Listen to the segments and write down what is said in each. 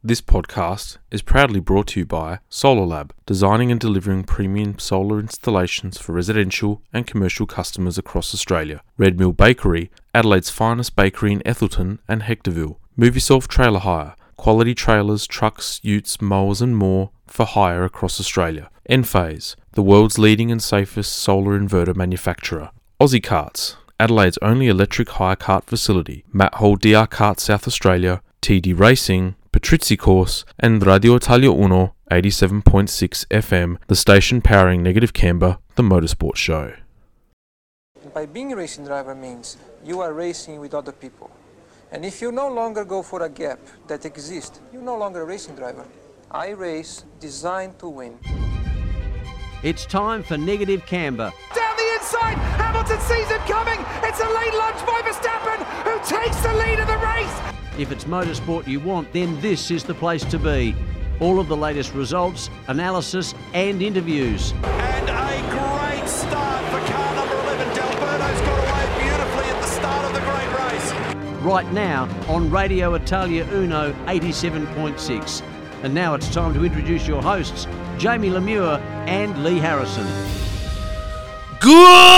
This podcast is proudly brought to you by Solar Lab, designing and delivering premium solar installations for residential and commercial customers across Australia. Red Mill Bakery, Adelaide's finest bakery in Ethelton and Hectorville. Movisoft Trailer Hire, quality trailers, trucks, utes, mowers and more for hire across Australia. Enphase, the world's leading and safest solar inverter manufacturer. Aussie Carts, Adelaide's only electric hire cart facility. Matt Hall DR Kart South Australia, TD Racing, Patrizzi Course, and Radio Italia Uno 87.6 FM, the station powering Negative Canberra, the motorsport show. By being a racing driver means you are racing with other people. And if you no longer go for a gap that exists, you're no longer a racing driver. I race designed to win. It's time for Negative Canberra. Down the inside, Hamilton sees him coming. It's a late lunge by Verstappen, who takes the lead of the race. If it's motorsport you want, then this is the place to be. All of the latest results, analysis and interviews. And a great start for car number 11. D'Alberto's got away beautifully at the start of the great race. Right now on Radio Italia Uno 87.6. And now it's time to introduce your hosts, Jamie Lemure and Lee Harrison. Good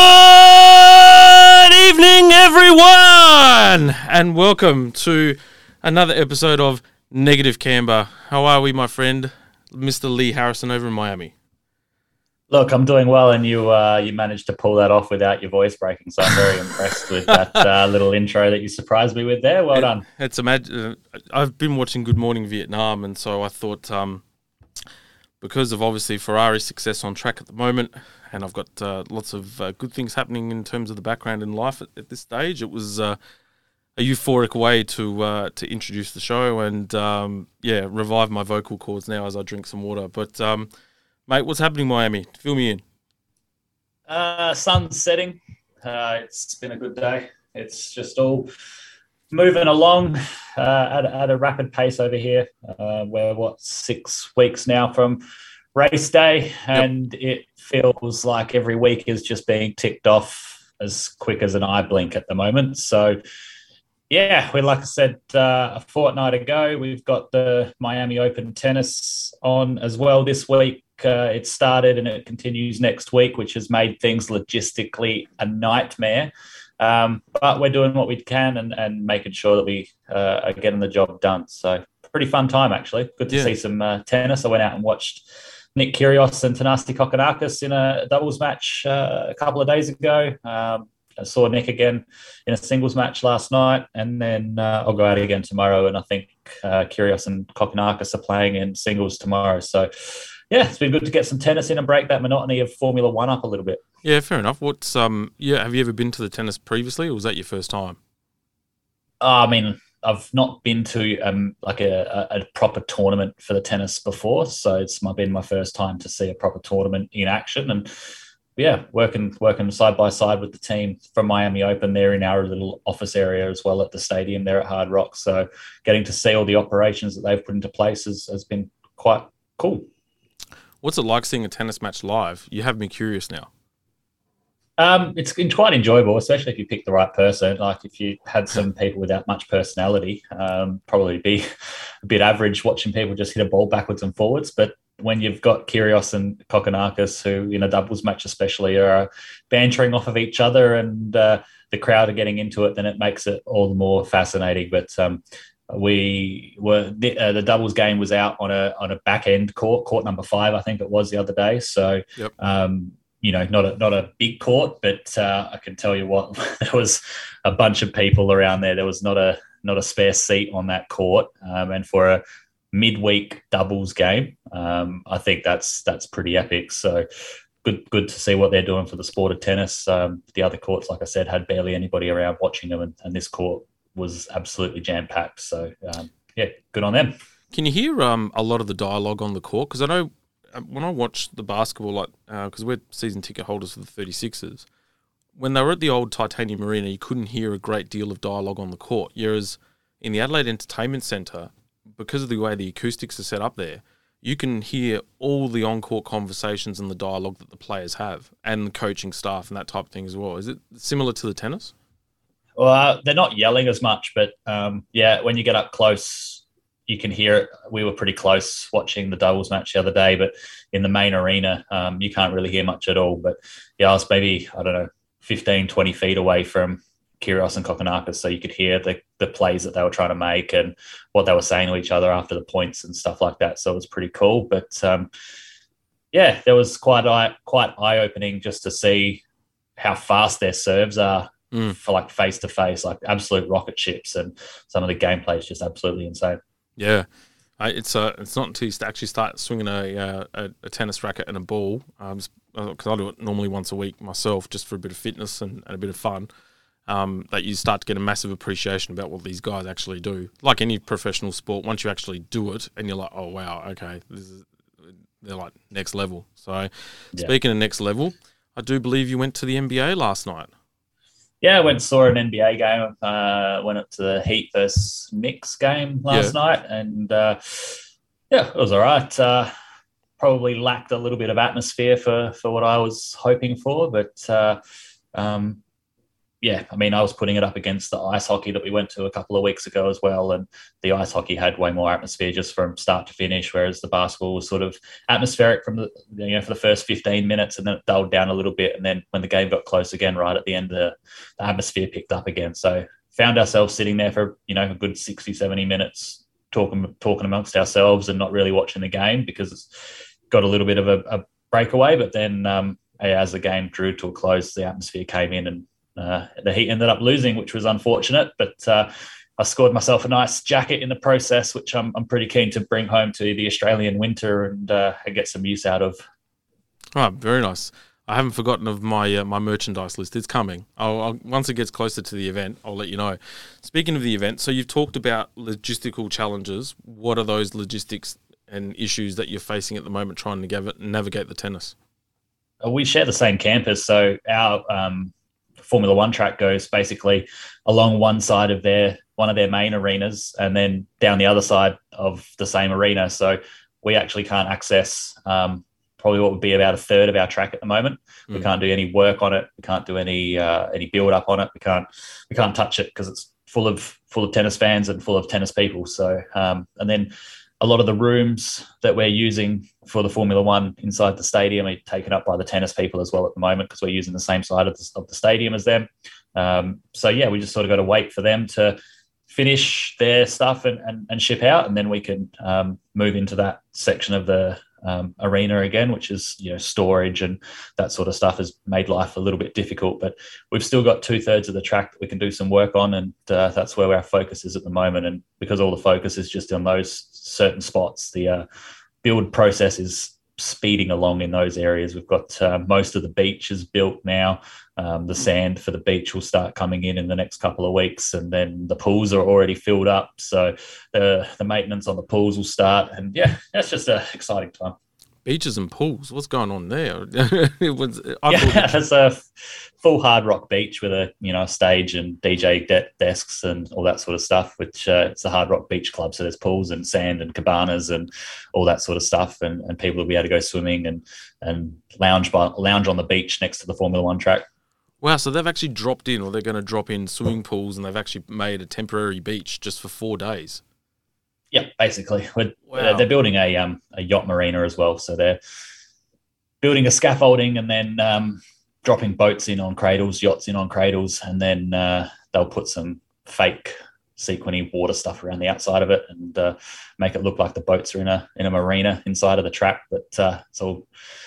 evening, everyone, and welcome to another episode of Negative Canberra. How are we, my friend, Mr. Lee Harrison over in Miami? Look, I'm doing well, and you managed to pull that off without your voice breaking, so I'm very impressed with that little intro that you surprised me with there. Well done. I've been watching Good Morning Vietnam, and so I thought, because of obviously Ferrari's success on track at the moment, and I've got lots of good things happening in terms of the background in life at this stage, it was a euphoric way to introduce the show and revive my vocal cords now as I drink some water. But mate, what's happening in Miami? Fill me in. Sun's setting. It's been a good day. It's just all moving along at a rapid pace over here. We're 6 weeks now from race day, and It feels like every week is just being ticked off as quick as an eye blink at the moment. So, yeah, like I said, a fortnight ago, we've got the Miami Open tennis on as well this week. It started and it continues next week, which has made things logistically a nightmare. But we're doing what we can and making sure that we are getting the job done. So pretty fun time, actually. Good to see some tennis. I went out and watched Nick Kyrgios and Thanasi Kokkinakis in a doubles match a couple of days ago. I saw Nick again in a singles match last night, and then I'll go out again tomorrow, and I think Kyrgios and Kokkinakis are playing in singles tomorrow. So, yeah, it's been good to get some tennis in and break that monotony of Formula One up a little bit. Yeah, fair enough. What's have you ever been to the tennis previously, or was that your first time? I mean, I've not been to a proper tournament for the tennis before, so it's been my first time to see a proper tournament in action. And yeah, working side by side with the team from Miami Open. They're in our little office area as well at the stadium there at Hard Rock. So getting to see all the operations that they've put into place has been quite cool. What's it like seeing a tennis match live? You have me curious now. It's been quite enjoyable, especially if you pick the right person. Like if you had some people without much personality, probably be a bit average watching people just hit a ball backwards and forwards. But when you've got Kyrgios and Kokkinakis, who in a doubles match especially are bantering off of each other and the crowd are getting into it, then it makes it all the more fascinating. But the doubles game was out on a back end court number 5, I think it was the other day. So, not a big court, but I can tell you what, there was a bunch of people around there. There was not a spare seat on that court, and for a midweek doubles game, I think that's pretty epic. So good to see what they're doing for the sport of tennis. The other courts, like I said, had barely anybody around watching them, and this court was absolutely jam-packed. So, good on them. Can you hear a lot of the dialogue on the court? Because I know when I watch the basketball, because we're season ticket holders for the 36ers, when they were at the old Titanium Arena, you couldn't hear a great deal of dialogue on the court. Whereas in the Adelaide Entertainment Centre, because of the way the acoustics are set up there, you can hear all the on-court conversations and the dialogue that the players have and the coaching staff and that type of thing as well. Is it similar to the tennis? Well, they're not yelling as much, but when you get up close you can hear it. We were pretty close watching the doubles match the other day, but in the main arena, you can't really hear much at all. But yeah, I was maybe, I don't know, 15, 20 feet away from Kyrgios and Kokkinakis, so you could hear the plays that they were trying to make and what they were saying to each other after the points and stuff like that. So it was pretty cool. But yeah, there was quite eye-opening just to see how fast their serves are for like face-to-face, like absolute rocket ships, and some of the gameplay is just absolutely insane. Yeah. It's not until you actually start swinging a tennis racket and a ball, because I do it normally once a week myself just for a bit of fitness and a bit of fun, that you start to get a massive appreciation about what these guys actually do. Like any professional sport, once you actually do it and you're like, oh, wow, okay, they're like next level. So speaking of next level, I do believe you went to the NBA last night. Yeah, I went and saw an NBA game. Went up to the Heat versus Knicks game last night, and it was all right. Probably lacked a little bit of atmosphere for what I was hoping for, but yeah, I mean, I was putting it up against the ice hockey that we went to a couple of weeks ago as well, and the ice hockey had way more atmosphere just from start to finish, whereas the basketball was sort of atmospheric from for the first 15 minutes, and then it dulled down a little bit, and then when the game got close again, right at the end, the atmosphere picked up again. So found ourselves sitting there for a good 60, 70 minutes talking amongst ourselves and not really watching the game because it's got a little bit of a breakaway. But then as the game drew to a close, the atmosphere came in, and the Heat ended up losing, which was unfortunate, but I scored myself a nice jacket in the process, which I'm pretty keen to bring home to the Australian winter and get some use out of. Oh, very nice. I haven't forgotten of my my merchandise list. It's coming. I'll once it gets closer to the event, I'll let you know. Speaking of the event, so you've talked about logistical challenges. What are those logistics and issues that you're facing at the moment trying to navigate the tennis? We share the same campus, so our Formula One track goes basically along one side of one of their main arenas and then down the other side of the same arena. So we actually can't access probably what would be about a third of our track at the moment. We can't do any work on it. We can't do any build up on it. We can't touch it because it's full of tennis fans and full of tennis people. So and then a lot of the rooms that we're using for the Formula One inside the stadium are taken up by the tennis people as well at the moment because we're using the same side of the stadium as them. So yeah, we just sort of got to wait for them to finish their stuff and ship out, and then we can move into that section of the arena again, which is storage and that sort of stuff has made life a little bit difficult. But we've still got 2/3 of the track that we can do some work on, and that's where our focus is at the moment. And because all the focus is just on those certain spots, the build process is speeding along in those areas. We've got most of the beach is built now. The sand for the beach will start coming in the next couple of weeks, and then the pools are already filled up. So the maintenance on the pools will start, and yeah, that's just an exciting time. Beaches and pools, what's going on there? It's a full Hard Rock beach with a stage and DJ desks and all that sort of stuff. Which it's a Hard Rock Beach Club, so there's pools and sand and cabanas and all that sort of stuff, and people will be able to go swimming and lounge on the beach next to the Formula One track. Wow, so they've actually dropped in, or they're going to drop in swimming pools, and they've actually made a temporary beach just for 4 days. Yeah, basically. They're building a yacht marina as well. So they're building a scaffolding and then dropping boats in on cradles, yachts in on cradles, and then they'll put some fake sequiny water stuff around the outside of it and make it look like the boats are in a marina inside of the track. But it's all,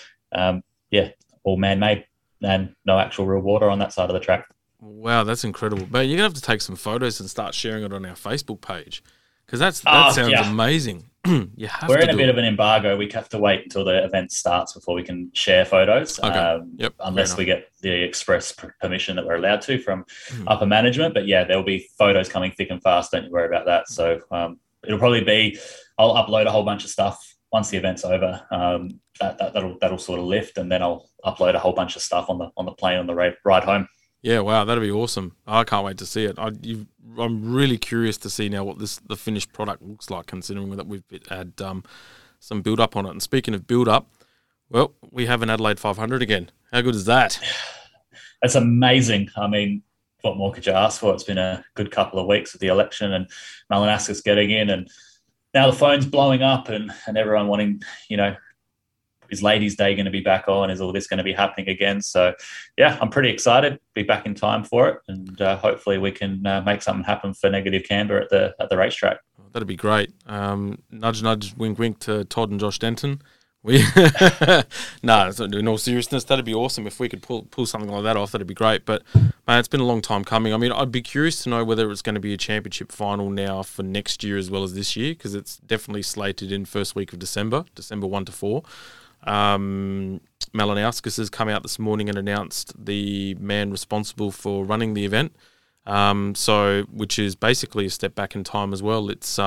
all man-made and no actual real water on that side of the track. Wow, that's incredible. But you're going to have to take some photos and start sharing it on our Facebook page. Because that sounds amazing. We're in a bit of an embargo. We have to wait until the event starts before we can share photos. Okay. Unless we get the express permission that we're allowed to from upper management. But yeah, there'll be photos coming thick and fast. Don't you worry about that. So it'll probably be, I'll upload a whole bunch of stuff once the event's over. That'll sort of lift, and then I'll upload a whole bunch of stuff on the plane on the ride home. Yeah, wow, that'll be awesome. I can't wait to see it. I'm really curious to see now what the finished product looks like, considering that we've had some build-up on it. And speaking of build-up, well, we have an Adelaide 500 again. How good is that? That's amazing. I mean, what more could you ask for? It's been a good couple of weeks with the election and Malinaskis getting in, and now the phone's blowing up and everyone wanting, is Ladies' Day going to be back on? Is all this going to be happening again? So, yeah, I'm pretty excited. Be back in time for it, and hopefully we can make something happen for Negative Canberra at the racetrack. That'd be great. Nudge, nudge, wink, wink to Todd and Josh Denton. In all seriousness, that'd be awesome if we could pull something like that off. That'd be great. But man, it's been a long time coming. I mean, I'd be curious to know whether it's going to be a championship final now for next year as well as this year, because it's definitely slated in first week of December 1 to 4. Malinauskas has come out this morning and announced the man responsible for running the event. Which is basically a step back in time as well. It's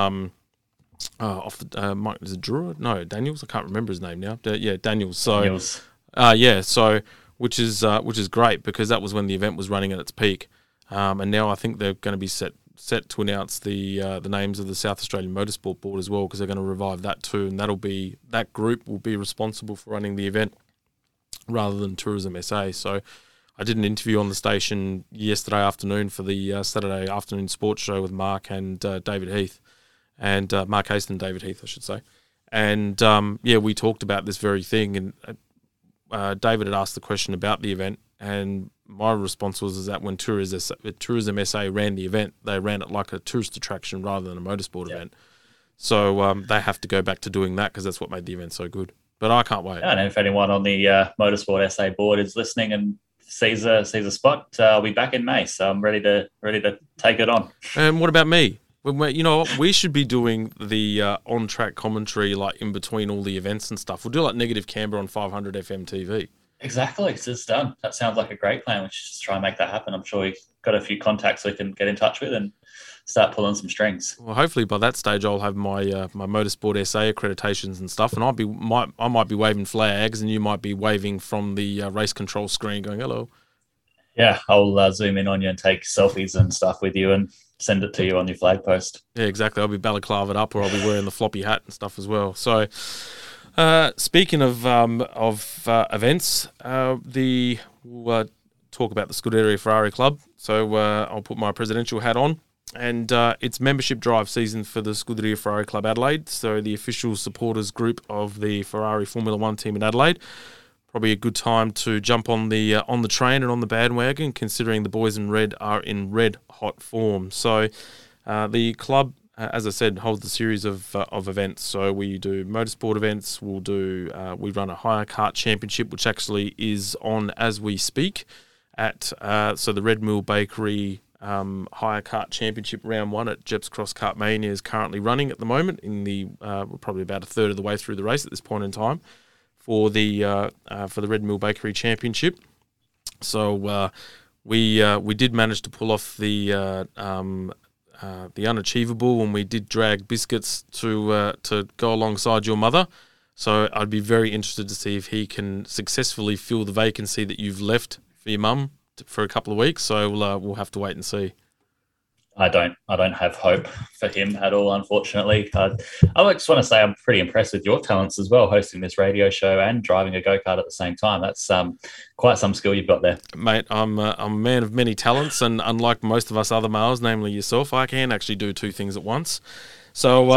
Mike, is it Drew? No, Daniels. I can't remember his name now. Daniels. So, Daniels. Which is great because that was when the event was running at its peak, and now I think they're going to be set to announce the names of the South Australian Motorsport Board as well, because they're going to revive that too, and that group will be responsible for running the event rather than Tourism SA. So I did an interview on the station yesterday afternoon for the Saturday afternoon sports show with Mark and David Heath, and Mark Haston and David Heath, I should say. And we talked about this very thing, and David had asked the question about the event, and my response was that when Tourism SA ran the event, they ran it like a tourist attraction rather than a motorsport event. So they have to go back to doing that because that's what made the event so good. But I can't wait. And if anyone on the Motorsport SA board is listening and sees a spot, I'll be back in May, so I'm ready to take it on. And what about me? We should be doing the on-track commentary like in between all the events and stuff. We'll do like Negative Canberra on 500 FM TV. Exactly, it's done. That sounds like a great plan. We should just try and make that happen. I'm sure we've got a few contacts we can get in touch with and start pulling some strings. Well, hopefully by that stage I'll have my my Motorsport SA accreditations and stuff, and I might be waving flags, and you might be waving from the race control screen, going hello. Yeah, I'll zoom in on you and take selfies and stuff with you and send it to you on your flag post. Yeah, exactly. I'll be balaclavaed up, or I'll be wearing the floppy hat and stuff as well. So. Speaking of events, we'll talk about the Scuderia Ferrari Club. So I'll put my presidential hat on, and it's membership drive season for the Scuderia Ferrari Club Adelaide. So the official supporters group of the Ferrari Formula One team in Adelaide. Probably a good time to jump on the train and on the bandwagon, considering the boys in red are in red hot form. So the club, as I said, holds a series of events. So we do motorsport events. We run a hire kart championship, which actually is on as we speak. So the Red Mill Bakery hire kart championship round 1 at Jeps Cross Kart Mania is currently running at the moment. We're probably about a third of the way through the race at this point in time for the Red Mill Bakery championship. So we did manage to pull off the unachievable, and we did drag Biscuits to go alongside your mother. So I'd be very interested to see if he can successfully fill the vacancy that you've left for your mum for a couple of weeks. So we'll have to wait and see. I don't have hope for him at all, unfortunately. I just want to say I'm pretty impressed with your talents as well, hosting this radio show and driving a go-kart at the same time. That's quite some skill you've got there. Mate, I'm a man of many talents, and unlike most of us other males, namely yourself, I can actually do two things at once. So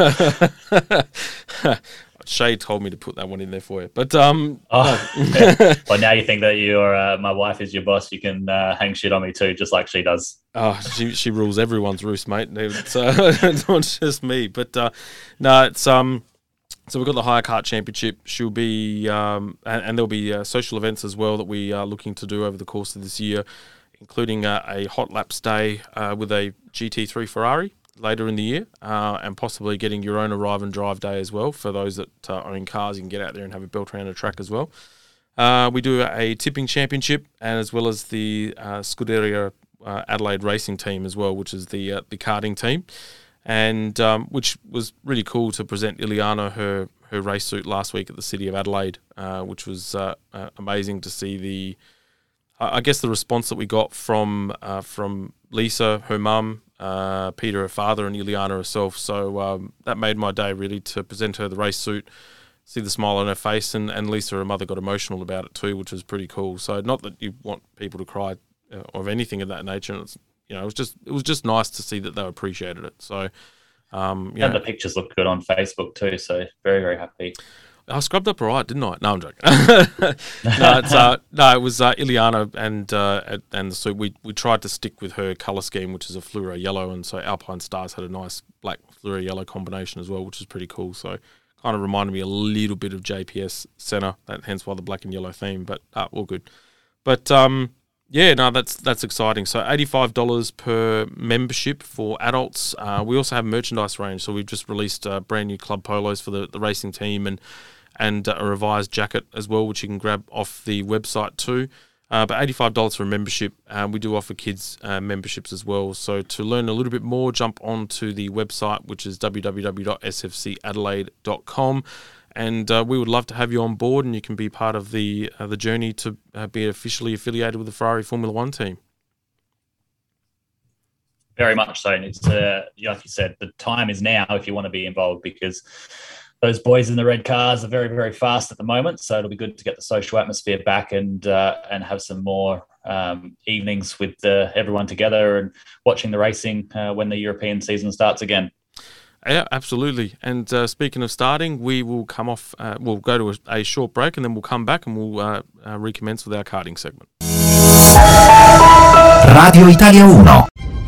Shay told me to put that one in there for you. But yeah. Well, now you think that my wife is your boss, you can hang shit on me too, just like she does. Oh, she rules everyone's roost, mate. It's not just me. But no, it's so we've got the hire kart championship. She'll be and there'll be social events as well that we are looking to do over the course of this year, including a hot laps day with a GT3 Ferrari later in the year, and possibly getting your own arrive and drive day as well. For those that own cars, you can get out there and have it built around a track as well. We do a tipping championship, and as well as the Scuderia Adelaide racing team as well, which is the karting team, and which was really cool to present Ileana her race suit last week at the City of Adelaide, which was amazing to see I guess the response that we got from Lisa, her mum, Peter, her father, and Ileana herself. So that made my day, really, to present her the race suit, see the smile on her face, and Lisa, her mother, got emotional about it too, which was pretty cool. So not that you want people to cry or anything of that nature. It was just nice to see that they appreciated it. So And the pictures look good on Facebook too, so very, very happy. I scrubbed up all right, didn't I? No, I'm joking. It was Ileana and so we tried to stick with her colour scheme, which is a fluoro yellow, and so Alpine Stars had a nice black fluoro yellow combination as well, which is pretty cool. So kind of reminded me a little bit of JPS Senna, hence why the black and yellow theme, but all good. But that's exciting. So $85 per membership for adults. We also have merchandise range, so we've just released brand new club polos for the racing team and a revised jacket as well, which you can grab off the website too. But $85 for a membership. We do offer kids memberships as well. So to learn a little bit more, jump onto the website, which is www.sfcadelaide.com. And we would love to have you on board, and you can be part of the journey to be officially affiliated with the Ferrari Formula One team. Very much so. And it's, like you said, the time is now if you want to be involved, because those boys in the red cars are very, very fast at the moment. So it'll be good to get the social atmosphere back and have some more evenings with everyone together and watching the racing when the European season starts again. Yeah, absolutely. And speaking of starting, we will come off. We'll go to a short break, and then we'll come back and we'll recommence with our karting segment. Radio Italia 1.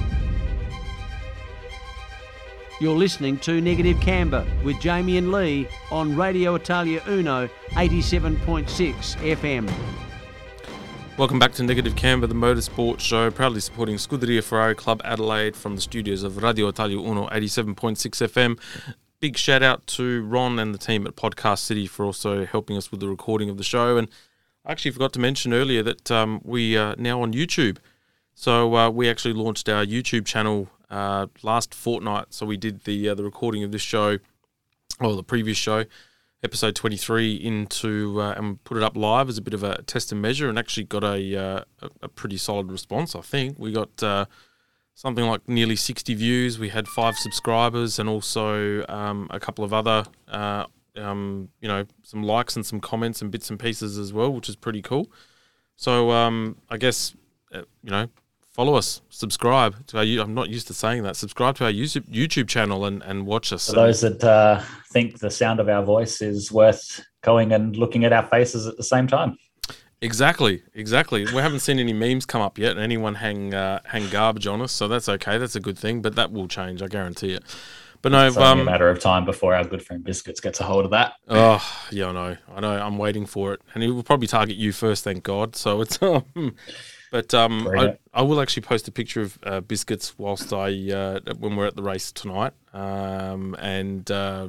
You're listening to Negative Camber with Jamie and Lee on Radio Italia Uno 87.6 FM. Welcome back to Negative Camber, the motorsport show, proudly supporting Scuderia Ferrari Club Adelaide from the studios of Radio Italia Uno 87.6 FM. Big shout out to Ron and the team at Podcast City for also helping us with the recording of the show. And I actually forgot to mention earlier that we are now on YouTube. So we actually launched our YouTube channel last fortnight. So we did the recording of this show, or the previous show, episode 23, into and put it up live as a bit of a test and measure, and actually got a pretty solid response. I think we got something like nearly 60 views. We had 5 subscribers, and also a couple of other some likes and some comments and bits and pieces as well, which is pretty cool. So I guess follow us, subscribe to our. I'm not used to saying that. Subscribe to our YouTube channel and watch us. For those that think the sound of our voice is worth going and looking at our faces at the same time. Exactly. We haven't seen any memes come up yet, and anyone hang garbage on us, so that's okay. That's a good thing, but that will change, I guarantee it. But no, it's only a matter of time before our good friend Biscuits gets a hold of that. Oh, yeah, I know. I'm waiting for it, and he will probably target you first, thank God. So it's But I will actually post a picture of Biscuits whilst when we're at the race tonight, and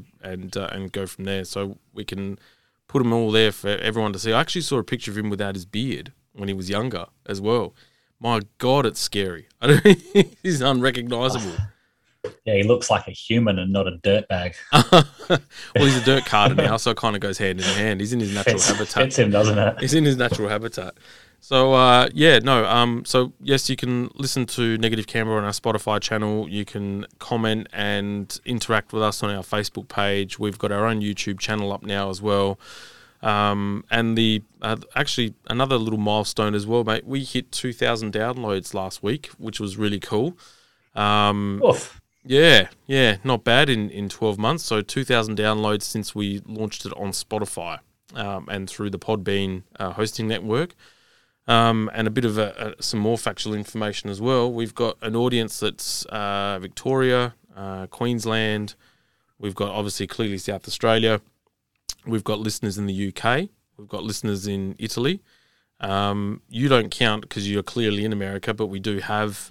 go from there. So we can put them all there for everyone to see. I actually saw a picture of him without his beard when he was younger as well. My God, it's scary. He's unrecognisable. Yeah, he looks like a human and not a dirtbag. Well, he's a dirt carter now, so it kind of goes hand in hand. He's in his natural habitat. Fits him, doesn't it? He's in his natural habitat. So, so yes, you can listen to Negative Camber on our Spotify channel. You can comment and interact with us on our Facebook page. We've got our own YouTube channel up now as well. And actually another little milestone as well, mate. We hit 2,000 downloads last week, which was really cool. Oof. Yeah, not bad in 12 months. So 2,000 downloads since we launched it on Spotify and through the Podbean hosting network. And a bit of some more factual information as well. We've got an audience that's Victoria, Queensland. We've got obviously clearly South Australia. We've got listeners in the UK. We've got listeners in Italy. You don't count because you're clearly in America, but we do have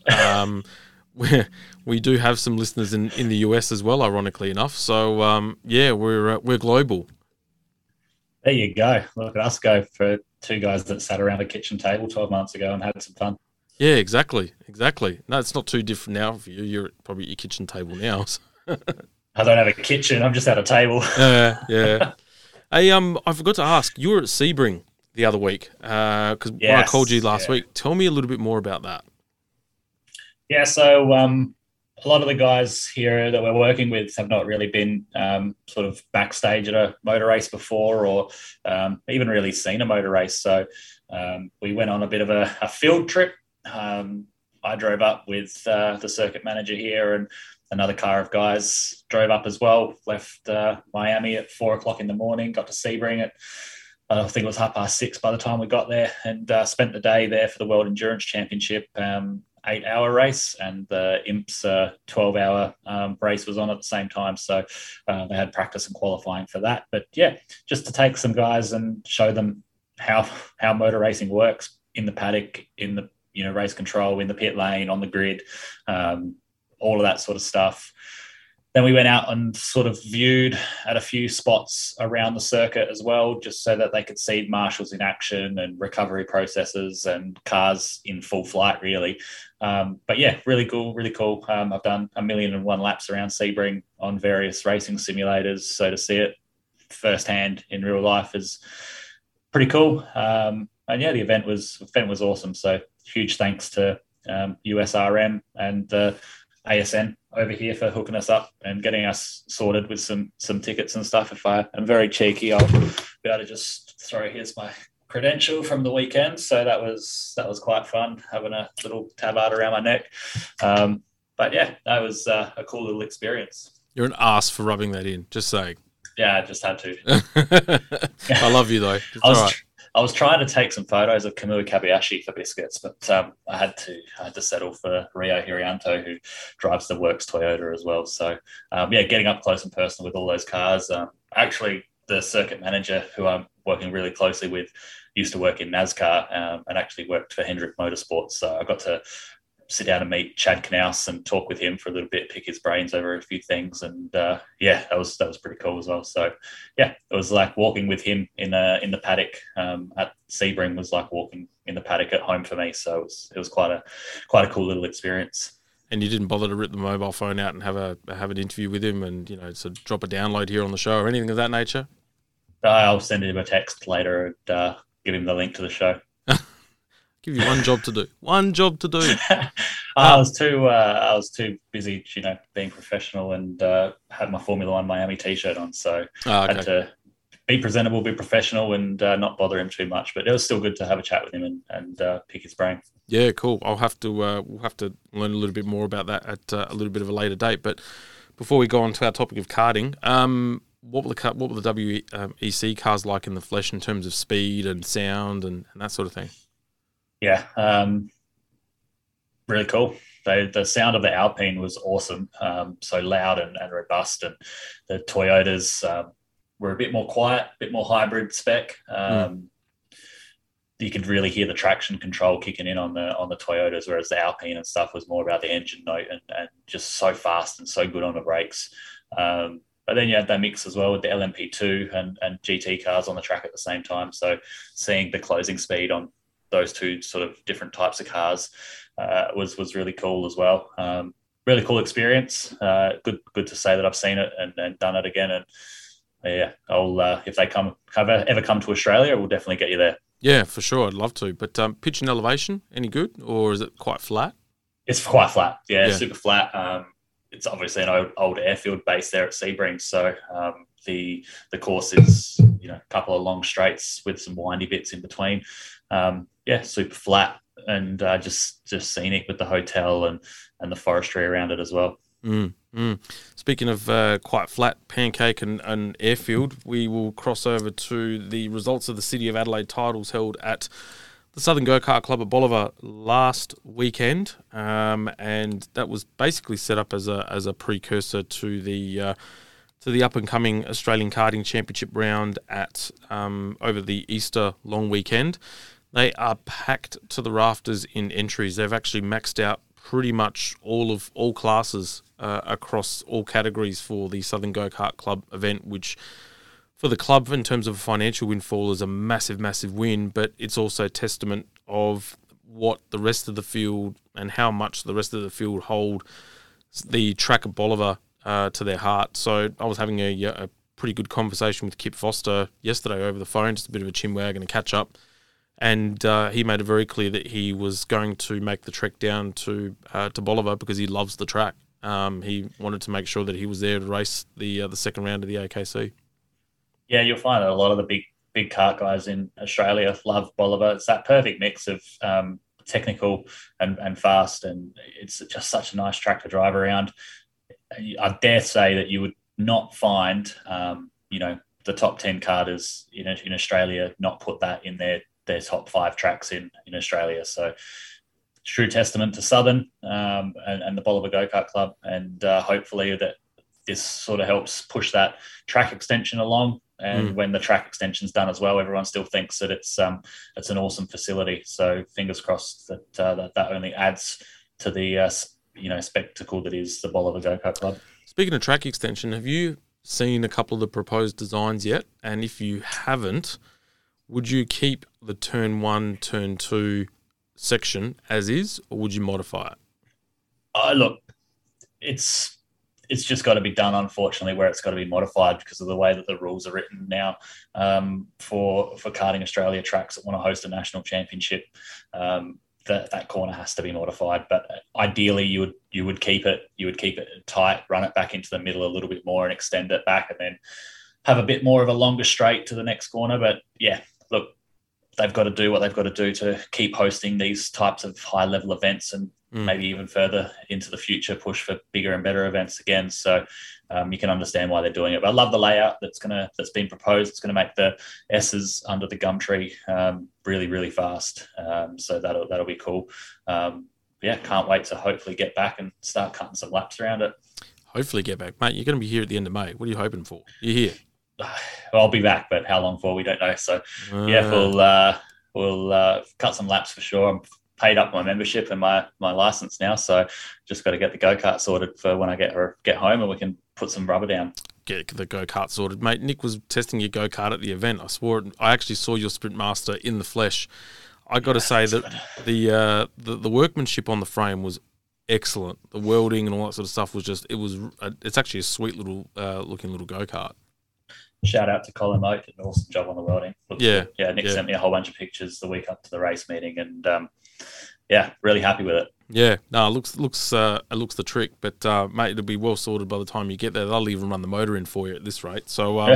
we do have some listeners in the US as well, ironically enough. So we're global. There you go. Look at us go for two guys that sat around a kitchen table 12 months ago and had some fun. Yeah, exactly. No, it's not too different now for you. You're probably at your kitchen table now. So. I don't have a kitchen. I'm just at a table. Yeah. Hey, I forgot to ask. You were at Sebring the other week because when I called you last week. Tell me a little bit more about that. Yeah, so a lot of the guys here that we're working with have not really been sort of backstage at a motor race before or even really seen a motor race. So we went on a bit of a field trip. I drove up with the circuit manager here and another car of guys drove up as well, left Miami at 4:00 in the morning, got to Sebring at, I think it was 6:30 by the time we got there, and spent the day there for the World Endurance Championship, 8-hour race, and the IMPS 12-hour race was on at the same time. So they had practice and qualifying for that. But yeah, just to take some guys and show them how motor racing works in the paddock, in the race control, in the pit lane, on the grid, all of that sort of stuff. Then we went out and sort of viewed at a few spots around the circuit as well, just so that they could see marshals in action and recovery processes and cars in full flight, really. But yeah, really cool. I've done 1,000,001 laps around Sebring on various racing simulators, so to see it firsthand in real life is pretty cool. And yeah, the event was awesome. So huge thanks to USRM and ASN over here for hooking us up and getting us sorted with some tickets and stuff. If I am very cheeky, I'll be able to just throw, here's my credential from the weekend. So that was quite fun, having a little tabard around my neck. But yeah, that was a cool little experience. You're an ass for rubbing that in, just saying. Yeah, I just had to. I love you though. It's all right. I was trying to take some photos of Kamui Kabayashi for biscuits, but I had to settle for Rio Hirianto, who drives the Works Toyota as well. So yeah, getting up close and personal with all those cars. Actually, the circuit manager, who I'm working really closely with, used to work in NASCAR and actually worked for Hendrick Motorsports. So I got to sit down and meet Chad Knaus and talk with him for a little bit, pick his brains over a few things. And yeah, that was pretty cool as well. So yeah, it was like walking with him in the paddock at Sebring was like walking in the paddock at home for me. So it was quite a cool little experience. And you didn't bother to rip the mobile phone out and have an interview with him and, sort of drop a download here on the show or anything of that nature? I'll send him a text later and give him the link to the show. Give you one job to do. One job to do. I was too busy, being professional and had my Formula One Miami T-shirt on. So I had to be presentable, be professional, and not bother him too much. But it was still good to have a chat with him and pick his brain. Yeah, cool. We'll have to learn a little bit more about that at a little bit of a later date. But before we go on to our topic of karting, what were the WEC cars like in the flesh in terms of speed and sound and that sort of thing? Yeah, really cool. The sound of the Alpine was awesome, so loud and robust, and the Toyotas were a bit more quiet, a bit more hybrid spec. You could really hear the traction control kicking in on the Toyotas, whereas the Alpine and stuff was more about the engine note and just so fast and so good on the brakes. But then you had that mix as well with the LMP2 and GT cars on the track at the same time. So seeing the closing speed on those two sort of different types of cars was really cool as well. Really cool experience. Good to say that I've seen it and done it again. And yeah, I'll if they ever come to Australia, we'll definitely get you there. Yeah, for sure. I'd love to. But pitch and elevation, any good, or is it quite flat? It's quite flat. Yeah. Super flat. It's obviously an old airfield base there at Sebring, so the course is a couple of long straights with some windy bits in between. Yeah, super flat and just scenic with the hotel and the forestry around it as well. Speaking of quite flat, pancake and airfield, we will cross over to the results of the City of Adelaide titles held at the Southern Go-Kart Club at Bolivar last weekend, and that was basically set up as a precursor to the up-and-coming Australian Karting Championship round at over the Easter long weekend. They are packed to the rafters in entries. They've actually maxed out pretty much all classes across all categories for the Southern Go-Kart Club event, which for the club in terms of a financial windfall is a massive, massive win, but it's also testament of what the rest of the field and how much the rest of the field hold the track at Bolivar to their heart. So I was having a pretty good conversation with Kip Foster yesterday over the phone, just a bit of a chinwag and a catch-up. And he made it very clear that he was going to make the trek down to Bolivar because he loves the track. He wanted to make sure that he was there to race the second round of the AKC. Yeah, you'll find that a lot of the big kart guys in Australia love Bolivar. It's that perfect mix of technical and fast, and it's just such a nice track to drive around. I dare say that you would not find, the top 10 karters in Australia not put that in their top 5 tracks in Australia. So true testament to Southern and the Bolivar Go-Kart Club, and hopefully that this sort of helps push that track extension along. And when the track extension's done as well, everyone still thinks that it's an awesome facility. So fingers crossed that only adds to the spectacle that is the Bolivar Go-Kart Club. Speaking of track extension, have you seen a couple of the proposed designs yet? And if you haven't, would you keep the turn 1, turn 2 section as is, or would you modify it? Look, it's just got to be done, unfortunately, where it's got to be modified because of the way that the rules are written now for Karting Australia tracks that want to host a national championship. That corner has to be modified, but ideally you would keep it tight, run it back into the middle a little bit more and extend it back, and then have a bit more of a longer straight to the next corner. But yeah, look, they've got to do what they've got to do to keep hosting these types of high level events, and maybe even further into the future push for bigger and better events again. So you can understand why they're doing it. But I love the layout that's been proposed. It's going to make the S's under the Gumtree really, really fast. So that'll be cool. Can't wait to hopefully get back and start cutting some laps around it. Hopefully get back. Mate, you're going to be here at the end of May. What are you hoping for? You're here. Well, I'll be back, but how long for, we don't know. So we'll cut some laps for sure. I'm paid up my membership and my license now, so just got to get the go-kart sorted for when I get home, and we can put some rubber down. Get the go-kart sorted. Mate, Nick was testing your go-kart at the event. I actually saw your Sprint Master in the flesh. I got to say that the workmanship on the frame was excellent. The welding and all that sort of stuff was it's actually a sweet little looking little go-kart. Shout out to Colin Moat, an awesome job on the welding. Nick sent me a whole bunch of pictures the week up to the race meeting, and really happy with it. Yeah, no, it looks the trick, but mate, it'll be well sorted by the time you get there. They'll even run the motor in for you at this rate. So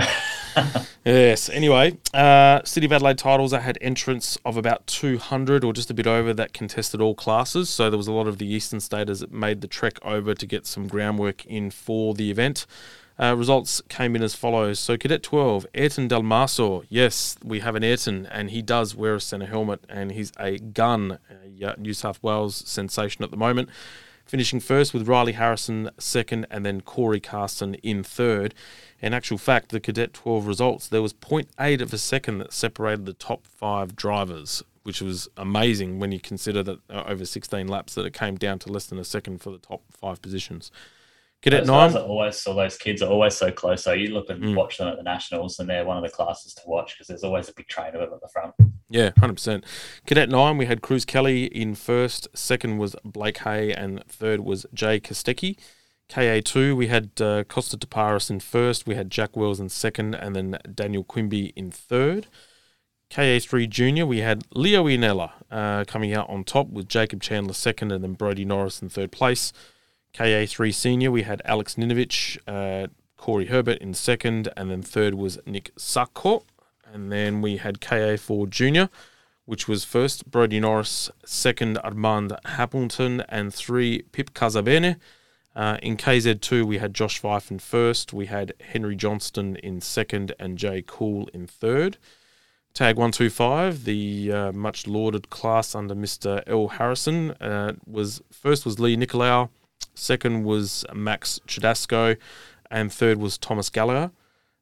yes. Anyway, City of Adelaide titles. I had entrants of about 200 or just a bit over that contested all classes. So there was a lot of the Eastern Staters that made the trek over to get some groundwork in for the event. Results came in as follows. So Cadet 12, Ayrton Del Maso. Yes, we have an Ayrton, and he does wear a centre helmet, and he's a gun, a New South Wales sensation at the moment. Finishing first with Riley Harrison second, and then Corey Carson in third. In actual fact, the Cadet 12 results, there was 0.8 of a second that separated the top 5 drivers, which was amazing when you consider that over 16 laps that it came down to less than a second for the top 5 positions. Cadet 9. Those kids are always so close. So you look and watch them at the Nationals, and they're one of the classes to watch because there's always a big train of them at the front. Yeah, 100%. Cadet 9, we had Cruz Kelly in first. Second was Blake Hay, and third was Jay Kostecki. KA2, we had Costa Taparis in first. We had Jack Wells in second, and then Daniel Quimby in third. KA3 Junior, we had Leo Ianella coming out on top with Jacob Chandler second, and then Brody Norris in third place. KA3 Senior, we had Alex Ninovich, Corey Herbert in second, and then third was Nick Sacco. And then we had KA4 Junior, which was first Brody Norris, second Armand Hamilton, and 3 Pip Casabene. In KZ2, we had Josh Fife in first, we had Henry Johnston in second, and Jay Cool in third. Tag 125, the much lauded class under Mr. L. Harrison, was Lee Nicolau. Second was Max Chudasco, and third was Thomas Gallagher.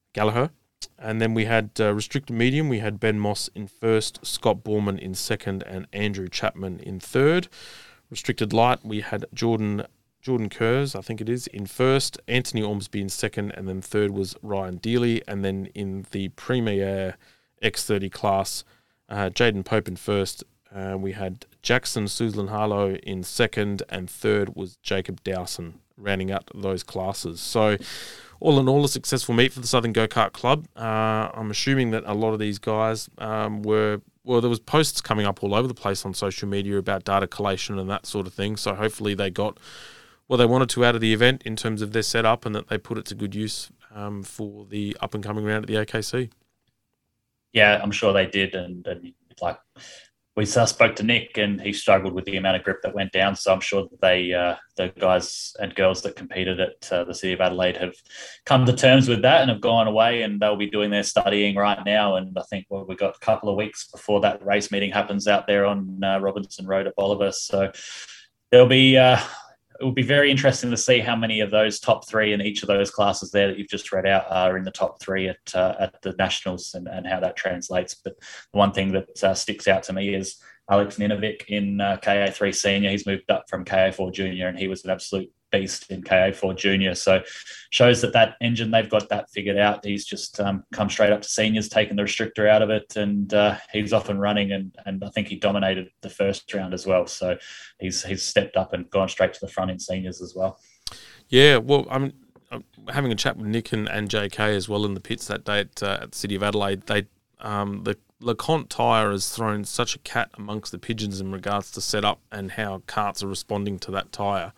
And then we had restricted medium. We had Ben Moss in first, Scott Borman in second, and Andrew Chapman in third. Restricted light, we had Jordan Kurz, I think it is, in first, Anthony Ormsby in second, and then third was Ryan Dealey. And then in the Premier X30 class, Jaden Pope in first. We had Jackson Suzlin-Harlow in second, and third was Jacob Dowson, rounding out those classes. So all in all, a successful meet for the Southern Go-Kart Club. I'm assuming that a lot of these guys there was posts coming up all over the place on social media about data collation and that sort of thing. So hopefully they got what they wanted to out of the event in terms of their setup, and that they put it to good use for the up-and-coming round at the AKC. Yeah, I'm sure they did, and like we spoke to Nick, and he struggled with the amount of grip that went down. So I'm sure that the guys and girls that competed at the City of Adelaide have come to terms with that and have gone away, and they'll be doing their studying right now. And I think we've got a couple of weeks before that race meeting happens out there on Robinson Road at Bolivar. So there'll be it will be very interesting to see how many of those top three in each of those classes there that you've just read out are in the top three at the Nationals, and how that translates. But the one thing that sticks out to me is Alex Ninovic in KA3 Senior. He's moved up from KA4 Junior, and he was an absolute beast in KA4 Junior. So shows that engine, they've got that figured out. He's just come straight up to seniors, taken the restrictor out of it, and he's off and running. And I think he dominated the first round as well. So he's stepped up and gone straight to the front in seniors as well. Yeah, well, I'm having a chat with Nick and JK as well in the pits that day at the City of Adelaide. The LeConte tyre has thrown such a cat amongst the pigeons in regards to setup and how karts are responding to that tyre.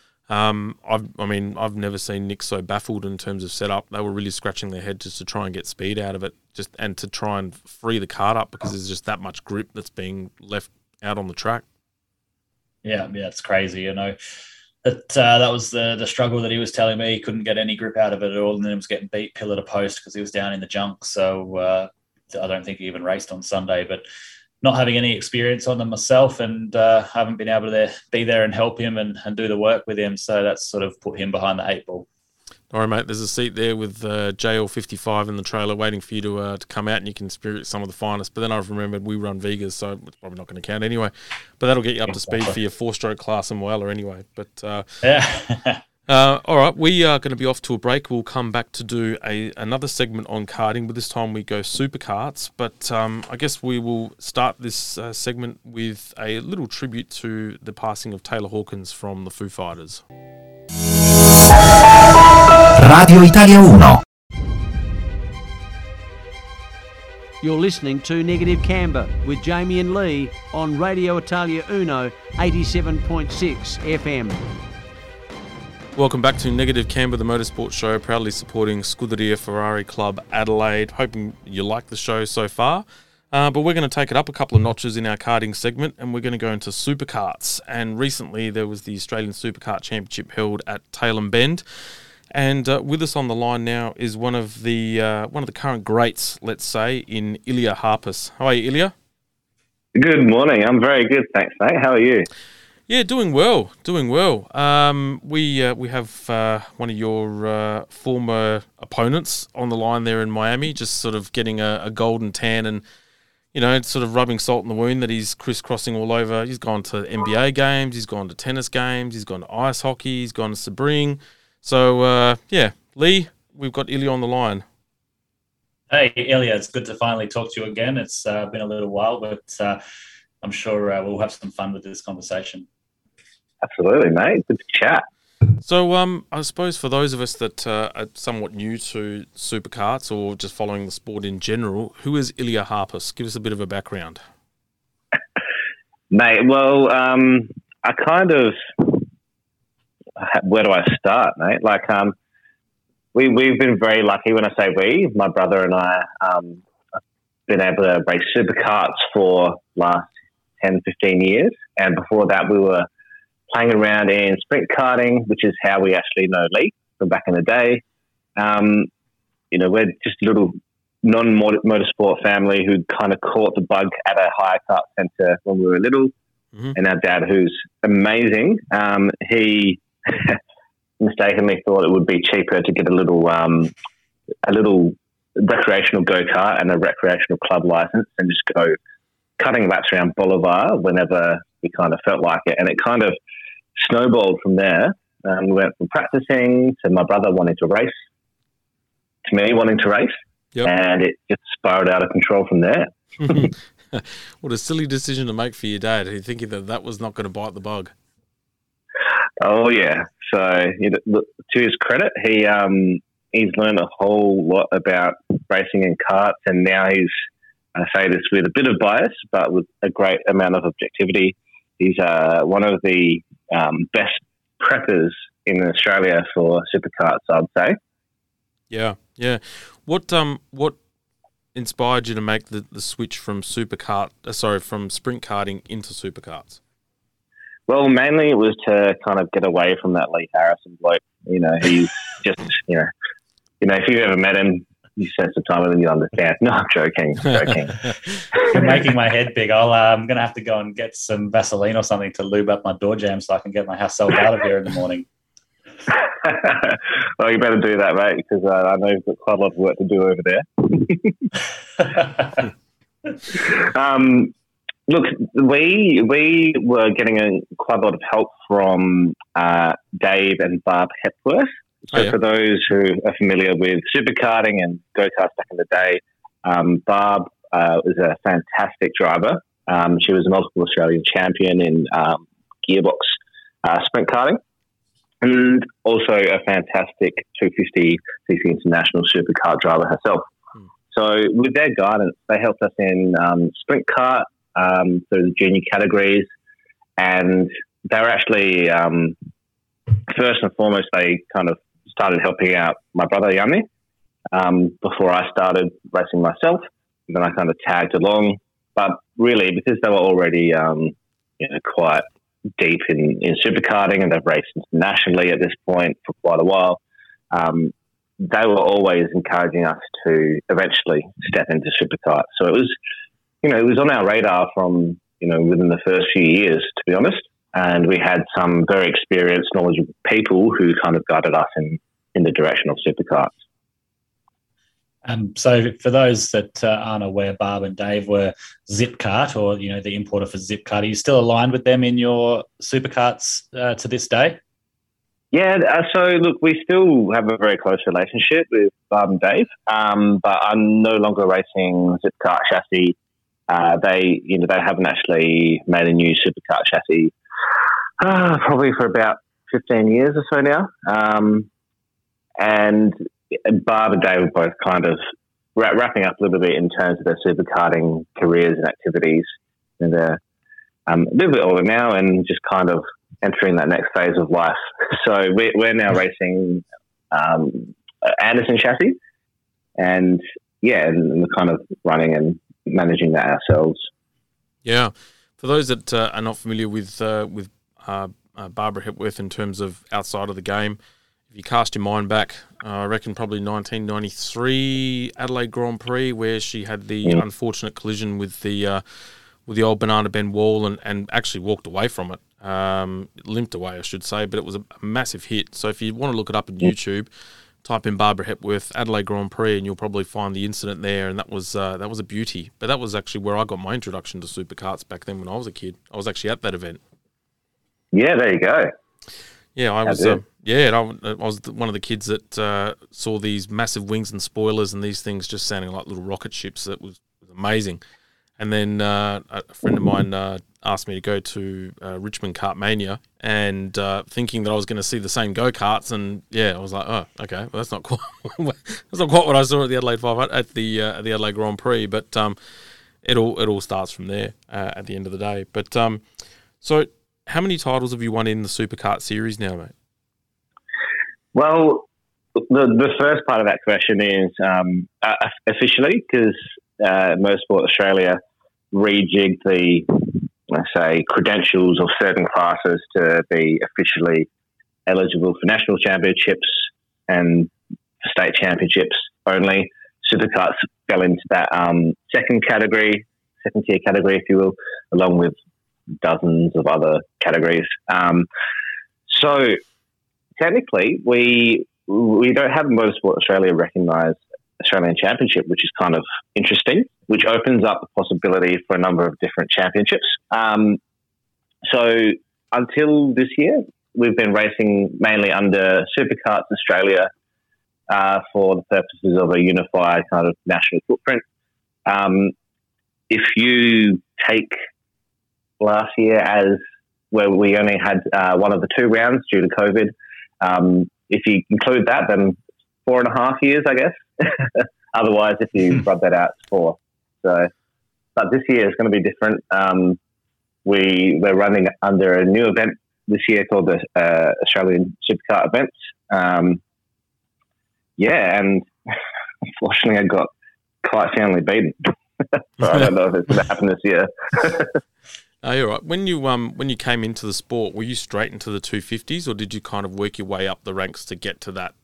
I've never seen Nick so baffled in terms of setup. They were really scratching their head just to try and get speed out of it, and to try and free the kart up, because there's just that much grip that's being left out on the track. Yeah, it's crazy, you know. That was the struggle that he was telling me. He couldn't get any grip out of it at all, and then he was getting beat pillar to post because he was down in the junk. So I don't think he even raced on Sunday, but not having any experience on them myself, and haven't been able to be there and help him and do the work with him. So that's sort of put him behind the 8 ball. All right, mate, there's a seat there with JL55 in the trailer waiting for you to come out, and you can experience some of the finest. But then I've remembered we run Vegas, so it's probably not going to count anyway. But that'll get you up to speed for your 4-stroke class in Moella anyway. But yeah. All right, we are going to be off to a break. We'll come back to do another segment on karting, but this time we go superkarts. But I guess we will start this segment with a little tribute to the passing of Taylor Hawkins from the Foo Fighters. Radio Italia 1. You're listening to Negative Camber with Jamie and Lee on Radio Italia Uno 87.6 FM. Welcome back to Negative Camber, the motorsport show, proudly supporting Scuderia Ferrari Club Adelaide. Hoping you like the show so far. But we're going to take it up a couple of notches in our karting segment, and we're going to go into superkarts. And recently there was the Australian Superkart Championship held at Tailem Bend. And with us on the line now is one of the current greats, let's say, in Ilya Harpus. How are you, Ilya? Good morning. I'm very good, thanks, mate. How are you? Yeah, doing well. We have one of your former opponents on the line there in Miami, just sort of getting a golden tan and, you know, sort of rubbing salt in the wound that he's crisscrossing all over. He's gone to NBA games, he's gone to tennis games, he's gone to ice hockey, he's gone to Sebring. So, Lee, we've got Ilya on the line. Hey, Ilya, it's good to finally talk to you again. It's been a little while, but I'm sure we'll have some fun with this conversation. Absolutely, mate. Good to chat. So, I suppose for those of us that are somewhat new to superkarts or just following the sport in general, who is Ilya Harpus? Give us a bit of a background. Mate, well, where do I start, mate? Like, we've been very lucky. When I say we, my brother and I have been able to race superkarts for last 10, 15 years. And before that, we were playing around in sprint karting, which is how we actually know Lee from back in the day. We're just a little non-motorsport family who kind of caught the bug at a hire kart centre when we were little. Mm-hmm. And our dad, who's amazing, he mistakenly thought it would be cheaper to get a little recreational go-kart and a recreational club license and just go cutting laps around Bolivar whenever we kind of felt like it. And it kind of snowballed from there. We went from practicing to my brother wanting to race to me wanting to race. Yep. And it just spiraled out of control from there. What a silly decision to make for your dad. He thinking that was not going to bite the bug. Oh, yeah. So, to his credit, he's learned a whole lot about racing in karts, and now I say this with a bit of bias, but with a great amount of objectivity. He's one of the best preppers in Australia for superkarts, I'd say. Yeah. What inspired you to make the switch from sprint karting into supercarts? Well, mainly it was to kind of get away from that Lee Harrison bloke. He's just, if you've ever met him, you spend some time with him, you understand. No, I'm joking. You're making my head big. I'm going to have to go and get some Vaseline or something to lube up my door jam so I can get my house sold out of here in the morning. Well, you better do that, mate, because I know you've got quite a lot of work to do over there. Look, we were getting quite a lot of help from Dave and Barb Hepworth. So for those who are familiar with superkarting and go-karts back in the day, Barb was a fantastic driver. She was a multiple Australian champion in gearbox sprint karting, and also a fantastic 250cc international superkart driver herself. So with their guidance, they helped us in sprint kart, through the junior categories, and they were actually, first and foremost, they kind of started helping out my brother Yanni before I started racing myself. And then I kind of tagged along, but really because they were already quite deep in superkarting and they've raced internationally at this point for quite a while, they were always encouraging us to eventually step into superkart. So it was on our radar from within the first few years, to be honest. And we had some very experienced, knowledgeable people who kind of guided us in the direction of superkarts. So for those that aren't aware, Barb and Dave were Zipkart, or the importer for Zipkart. Are you still aligned with them in your superkarts to this day? Yeah, so look, we still have a very close relationship with Barb and Dave, but I'm no longer racing Zipkart chassis. They haven't actually made a new superkart chassis probably for about 15 years or so now. And Barb and Dave are both kind of wrapping up a little bit in terms of their superkarting careers and activities. And they're a little bit older now and just kind of entering that next phase of life. So we're now racing Anderson chassis, and we're kind of running and managing that ourselves. Yeah. For those that are not familiar with Barbara Hepworth in terms of outside of the game, if you cast your mind back, I reckon probably 1993 Adelaide Grand Prix, where she had the unfortunate collision with the old Banana Bend wall and actually walked away from it. Limped away, I should say, but it was a massive hit. So if you want to look it up on YouTube, type in Barbara Hepworth Adelaide Grand Prix, and you'll probably find the incident there. And that was a beauty. But that was actually where I got my introduction to superkarts back then when I was a kid. I was actually at that event. Yeah, there you go. Yeah, I was. I was one of the kids that saw these massive wings and spoilers and these things just sounding like little rocket ships. That was amazing. And then a friend of mine asked me to go to Richmond Kartmania, and thinking that I was going to see the same go-karts, and I was like, oh, okay, well, that's not quite what I saw at the Adelaide 500 at the Adelaide Grand Prix, but it all starts from there at the end of the day. But so, how many titles have you won in the Superkart series now, mate? Well, the first part of that question is officially, because Motorsport Australia rejigged the, let's say, credentials of certain classes to be officially eligible for national championships and state championships only. Superkarts fell into that second tier category, if you will, along with dozens of other categories. So technically, we don't have Motorsport Australia recognised Australian Championship, which is kind of interesting, which opens up the possibility for a number of different championships. So until this year, we've been racing mainly under Superkarts Australia for the purposes of a unified kind of national footprint. If you take last year as where we only had one of the 2 rounds due to COVID, if you include that, then 4.5 years, I guess. Otherwise, if you rub that out, it's 4. So, but this year is going to be different. We're running under a new event this year called the Australian Superkart Events. And unfortunately, I got quite soundly beaten. So I don't know if it's going to happen this year. Oh, you're right. When you came into the sport, were you straight into the 250s, or did you kind of work your way up the ranks to get to that?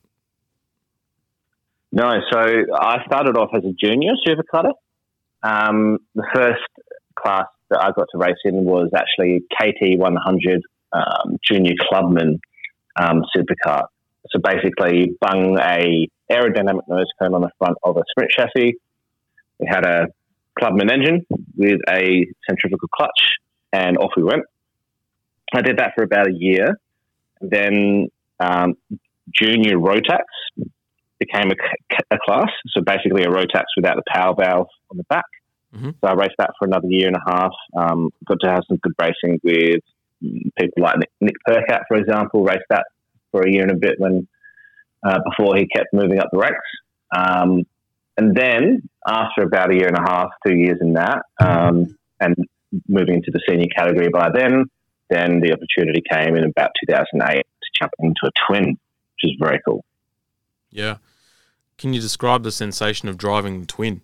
No, so I started off as a junior supercutter. The first class that I got to race in was actually KT 100 junior clubman supercar. So basically, you bung a aerodynamic nose cone on the front of a sprint chassis. We had a clubman engine with a centrifugal clutch, and off we went. I did that for about a year. Then junior Rotax became a class. So basically a Rotax without the power valve on the back. Mm-hmm. So I raced that for another year and a half. Got to have some good racing with people like Nick Percat, for example. Raced that for a year and a bit before he kept moving up the ranks. And then after about a year and a half, 2 years in that, and moving into the senior category by then the opportunity came in about 2008 to jump into a twin, which is very cool. Yeah. Can you describe the sensation of driving the twin?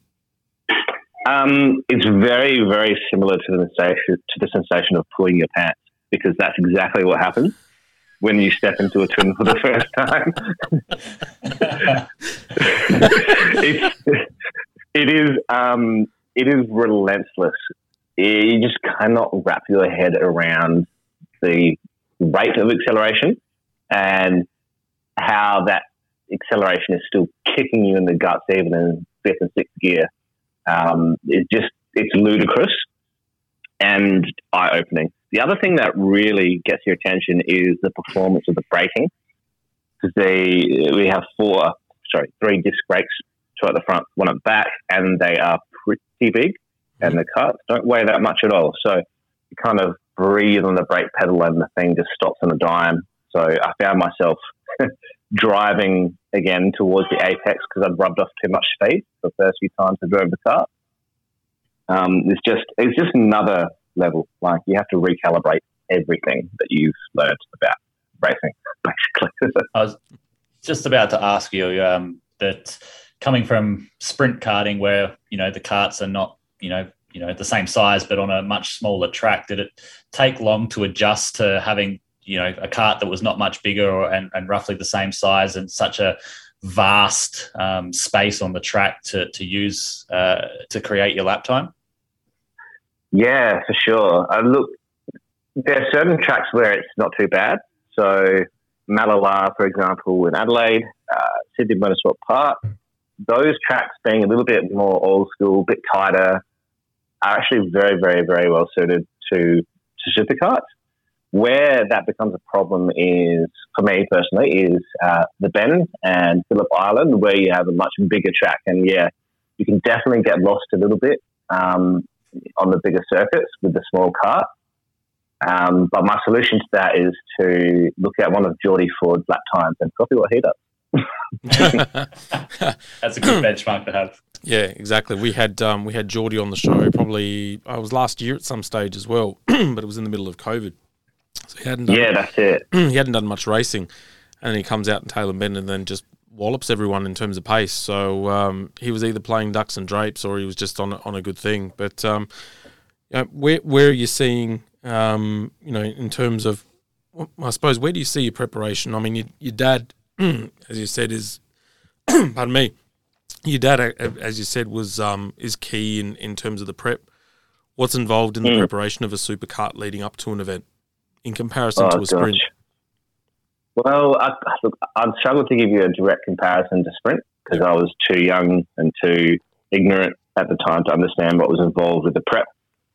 It's very, very similar to the sensation of pulling your pants, because that's exactly what happens when you step into a twin for the first time. It is relentless. You just cannot wrap your head around the rate of acceleration and how that acceleration is still kicking you in the guts even in fifth and sixth gear. It's ludicrous and eye-opening. The other thing that really gets your attention is the performance of the braking, because we have three disc brakes, two at the front, one at the back, and they are pretty big, and the carts don't weigh that much at all. So you kind of breathe on the brake pedal and the thing just stops on a dime. So I found myself driving again towards the apex because I'd rubbed off too much speed the first few times I drove the car. It's just another level. Like, you have to recalibrate everything that you've learned about racing, basically. I was just about to ask you that coming from sprint karting, where the karts are not the same size but on a much smaller track, did it take long to adjust to having a kart that was not much bigger and roughly the same size and such a vast space on the track to use to create your lap time? Yeah, for sure. Look, there are certain tracks where it's not too bad. So Malala, for example, in Adelaide, Sydney Motorsport Park, those tracks being a little bit more old school, a bit tighter, are actually very, very, very well suited to supercars. Where that becomes a problem is, for me personally, is the Bend and Phillip Island, where you have a much bigger track. And yeah, you can definitely get lost a little bit on the bigger circuits with the small kart. But my solution to that is to look at one of Geordie Ford's lap times and copy what he does. That's a good benchmark to have. Yeah, exactly. We had Geordie on the show. Probably I was last year at some stage as well, but it was in the middle of COVID, so he hadn't. That's it. He hadn't done much racing, and then he comes out in Taylor Bend and then just wallops everyone in terms of pace. So he was either playing ducks and drapes or he was just on a good thing. But where are you seeing? In terms of, I suppose, where do you see your preparation? I mean, your dad, as you said, is, pardon me, your dad, as you said, is key in terms of the prep. What's involved in the preparation of a supercart leading up to an event in comparison to a sprint? Well, I'd struggle to give you a direct comparison to sprint because I was too young and too ignorant at the time to understand what was involved with the prep.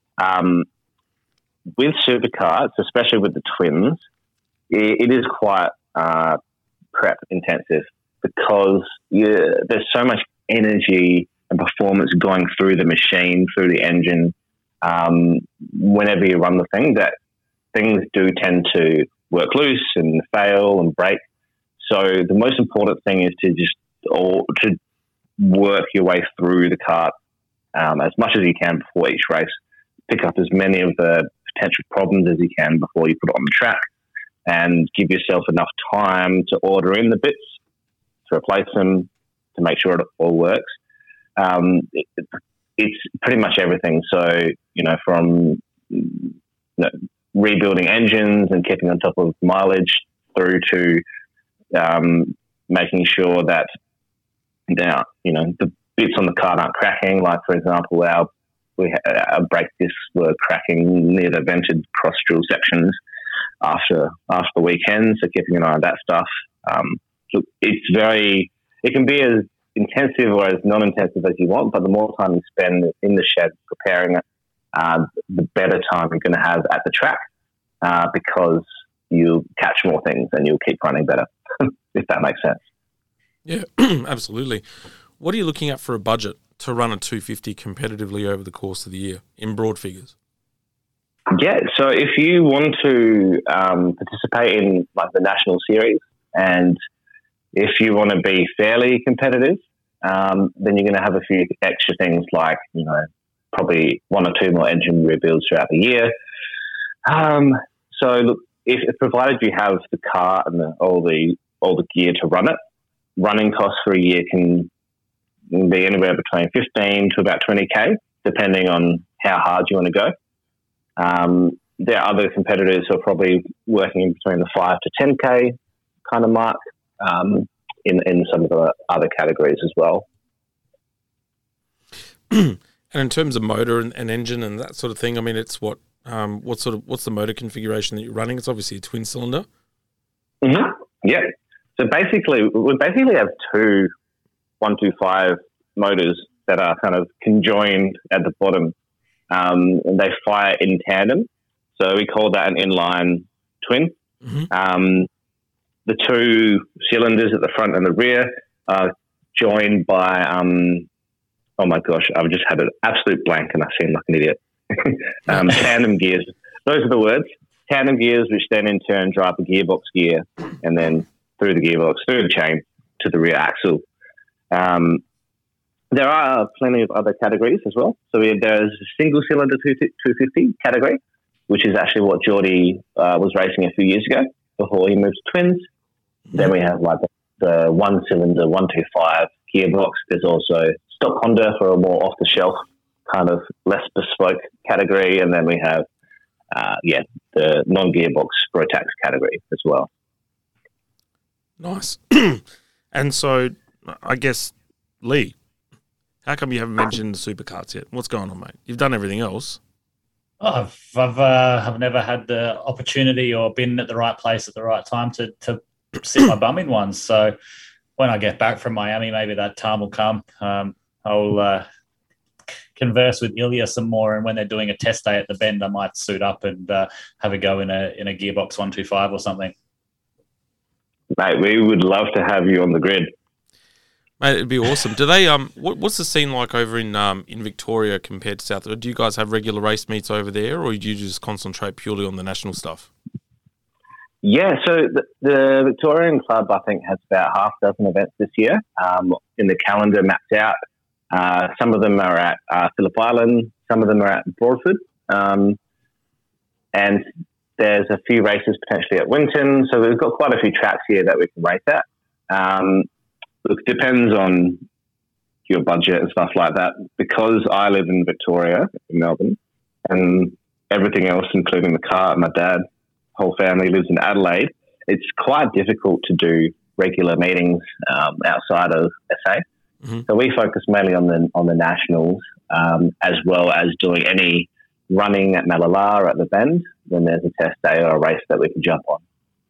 With supercarts, especially with the twins, it is quite prep intensive because there's so much energy and performance going through the machine, through the engine, whenever you run the thing, that things do tend to work loose and fail and break. So the most important thing is to work your way through the kart as much as you can before each race. Pick up as many of the potential problems as you can before you put it on the track, and give yourself enough time to order in the bits, to replace them, to make sure it all works. it's pretty much everything. So, from rebuilding engines and keeping on top of mileage through to making sure that now, the bits on the car aren't cracking. Like, for example, our brake discs were cracking near the vented cross drill sections after the weekend. So keeping an eye on that stuff. So it can be as intensive or as non-intensive as you want, but the more time you spend in the shed preparing it, the better time you're going to have at the track, because you'll catch more things and you'll keep running better, if that makes sense. Yeah, absolutely. What are you looking at for a budget to run a 250 competitively over the course of the year in broad figures? Yeah, so if you want to participate in like the national series, and if you want to be fairly competitive, then you're going to have a few extra things like, probably one or two more engine rebuilds throughout the year. So look, if provided you have the car and all the gear to run it, running costs for a year can be anywhere between 15 to about 20K, depending on how hard you want to go. There are other competitors who are probably working in between the 5 to 10K kind of mark in some of the other categories as well. And in terms of motor and engine and that sort of thing, I mean, it's what's the motor configuration that you're running? It's obviously a twin cylinder. Mm-hmm. Yeah. So we basically have two 125 motors that are kind of conjoined at the bottom, and they fire in tandem. So we call that an inline twin. Mm-hmm. The two cylinders at the front and the rear are joined by, oh my gosh, I've just had an absolute blank and I seem like an idiot. Tandem gears. Those are the words. Tandem gears, which then in turn drive the gearbox gear and then through the gearbox, through the chain to the rear axle. There are plenty of other categories as well. So there's a single cylinder 250 category, which is actually what Geordie was racing a few years ago before he moved to twins. Then we have like the one cylinder 125 gearbox. There's also stock Honda for a more off the shelf kind of less bespoke category, and then we have the non-gearbox Rotax category as well. Nice. And so I guess, Lee, how come you haven't mentioned the supercars yet? What's going on, mate? You've done everything else. Oh, I've never had the opportunity or been at the right place at the right time to sit my bum in one. So when I get back from Miami, maybe that time will come. I'll converse with Ilya some more, and when they're doing a test day at the Bend, I might suit up and have a go in a gearbox 125 or something. Mate, we would love to have you on the grid. Mate, it'd be awesome. Do they what's the scene like over in Victoria compared to South? Do you guys have regular race meets over there, or do you just concentrate purely on the national stuff? Yeah, so the Victorian Club, I think, has about half a dozen events this year in the calendar mapped out. Some of them are at Phillip Island, some of them are at Broadford, and there's a few races potentially at Winton. So we've got quite a few tracks here that we can race at. It depends on your budget and stuff like that. Because I live in Victoria, in Melbourne, and everything else, including the car, my dad, whole family lives in Adelaide, it's quite difficult to do regular meetings outside of SA. Mm-hmm. So we focus mainly on the nationals, as well as doing any running at Malala at the Bend when there's a test day or a race that we can jump on.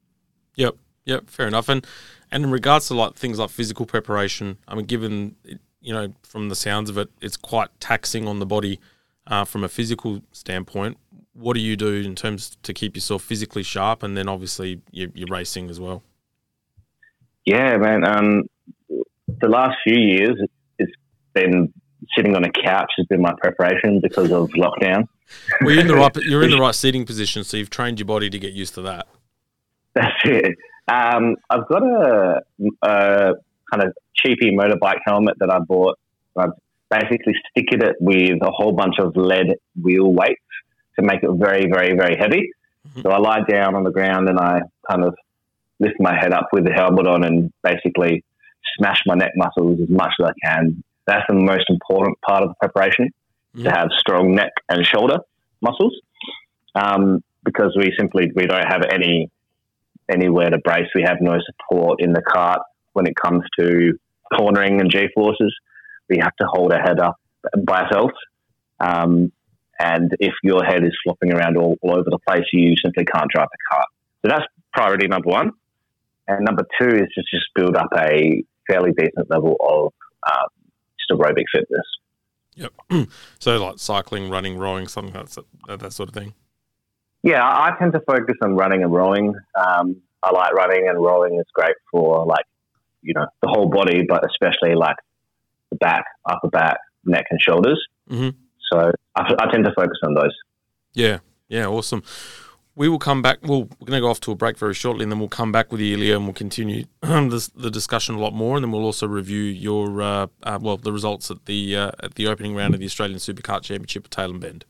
Yep, fair enough. And in regards to like things like physical preparation, I mean, given from the sounds of it, it's quite taxing on the body from a physical standpoint. What do you do in terms to keep yourself physically sharp, and then obviously you're racing as well? Yeah, man. The last few years, it's been sitting on a couch has been my preparation because of lockdown. Well, you're in the right seating position, so you've trained your body to get used to that. That's it. I've got a kind of cheapy motorbike helmet that I bought. I've basically sticked it with a whole bunch of lead wheel weights to make it very, very, very heavy. Mm-hmm. So I lie down on the ground and I kind of lift my head up with the helmet on and basically smash my neck muscles as much as I can That's the most important part of the preparation, to have strong neck and shoulder muscles, because we don't have anywhere to brace. We have no support in the cart when it comes to cornering and G-forces. We have to hold our head up by ourselves. And if your head is flopping around all over the place, you simply can't drive the cart. So that's priority number one. And number two is to just build up a fairly decent level of just aerobic fitness. Yep. So like cycling, running, rowing, something that sort of thing. Yeah, I tend to focus on running and rowing. I like running, and rowing is great for the whole body, but especially like the back, upper back, neck and shoulders. Mm-hmm. So I tend to focus on those. Yeah, awesome. We will come back. We're going to go off to a break very shortly, and then we'll come back with you, Ilya, and we'll continue the discussion a lot more, and then we'll also review your the results at the opening round of the Australian Superkart Championship at Tailem Bend.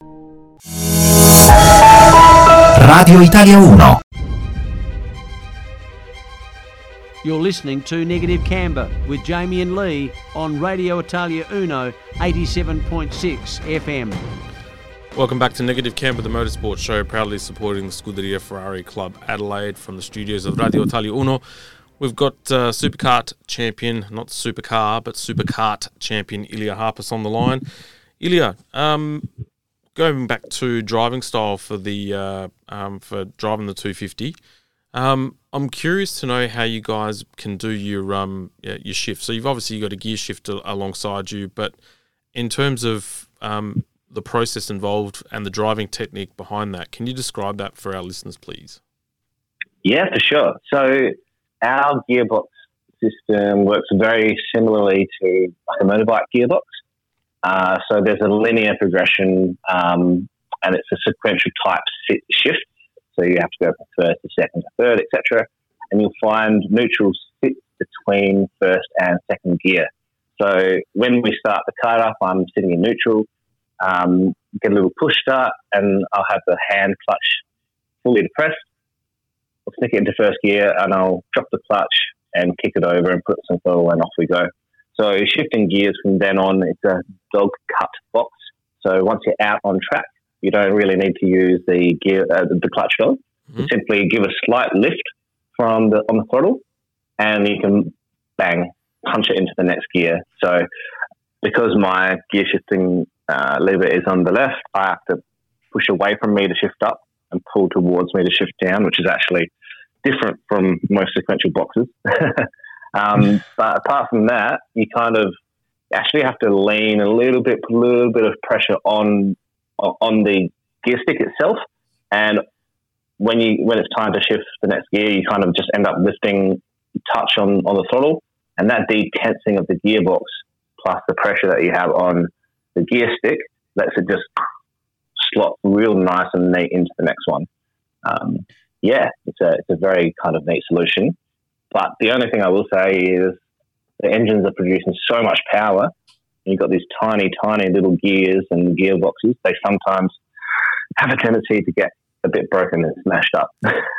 Radio Italia 1. You're listening to Negative Camber with Jamie and Lee on Radio Italia Uno 87.6 FM. Welcome back to Negative Camber, the motorsport show, proudly supporting the Scuderia Ferrari Club Adelaide from the studios of Radio Italia Uno. We've got Superkart champion, not Supercar, but Superkart champion Ilya Harpus on the line. Ilya, going back to driving style for driving the 250. I'm curious to know how you guys can do your shift. So you've obviously got a gear shift alongside you, but in terms of the process involved and the driving technique behind that, can you describe that for our listeners, please? Yeah, for sure. So our gearbox system works very similarly to like a motorbike gearbox. So there's a linear progression, and it's a sequential type shift. So you have to go from first to second to third, etc. And you'll find neutral sit between first and second gear. So when we start the car up, I'm sitting in neutral, get a little push start, and I'll have the hand clutch fully depressed. I'll stick it into first gear, and I'll drop the clutch and kick it over and put some throttle, and off we go. So shifting gears from then on, it's a dog cut box. So once you're out on track, you don't really need to use the clutch dog. Mm-hmm. Simply give a slight lift on the throttle, and you can punch it into the next gear. So because my gear shifting lever is on the left, I have to push away from me to shift up and pull towards me to shift down, which is actually different from most sequential boxes. But apart from that, you kind of actually have to lean a little bit, put a little bit of pressure on the gear stick itself, and when it's time to shift the next gear, you kind of just end up lifting touch on the throttle, and that detensing of the gearbox plus the pressure that you have on the gear stick lets it just slot real nice and neat into the next one. It's a very kind of neat solution. But the only thing I will say is the engines are producing so much power. You've got these tiny, tiny little gears and gearboxes. They sometimes have a tendency to get a bit broken and smashed up.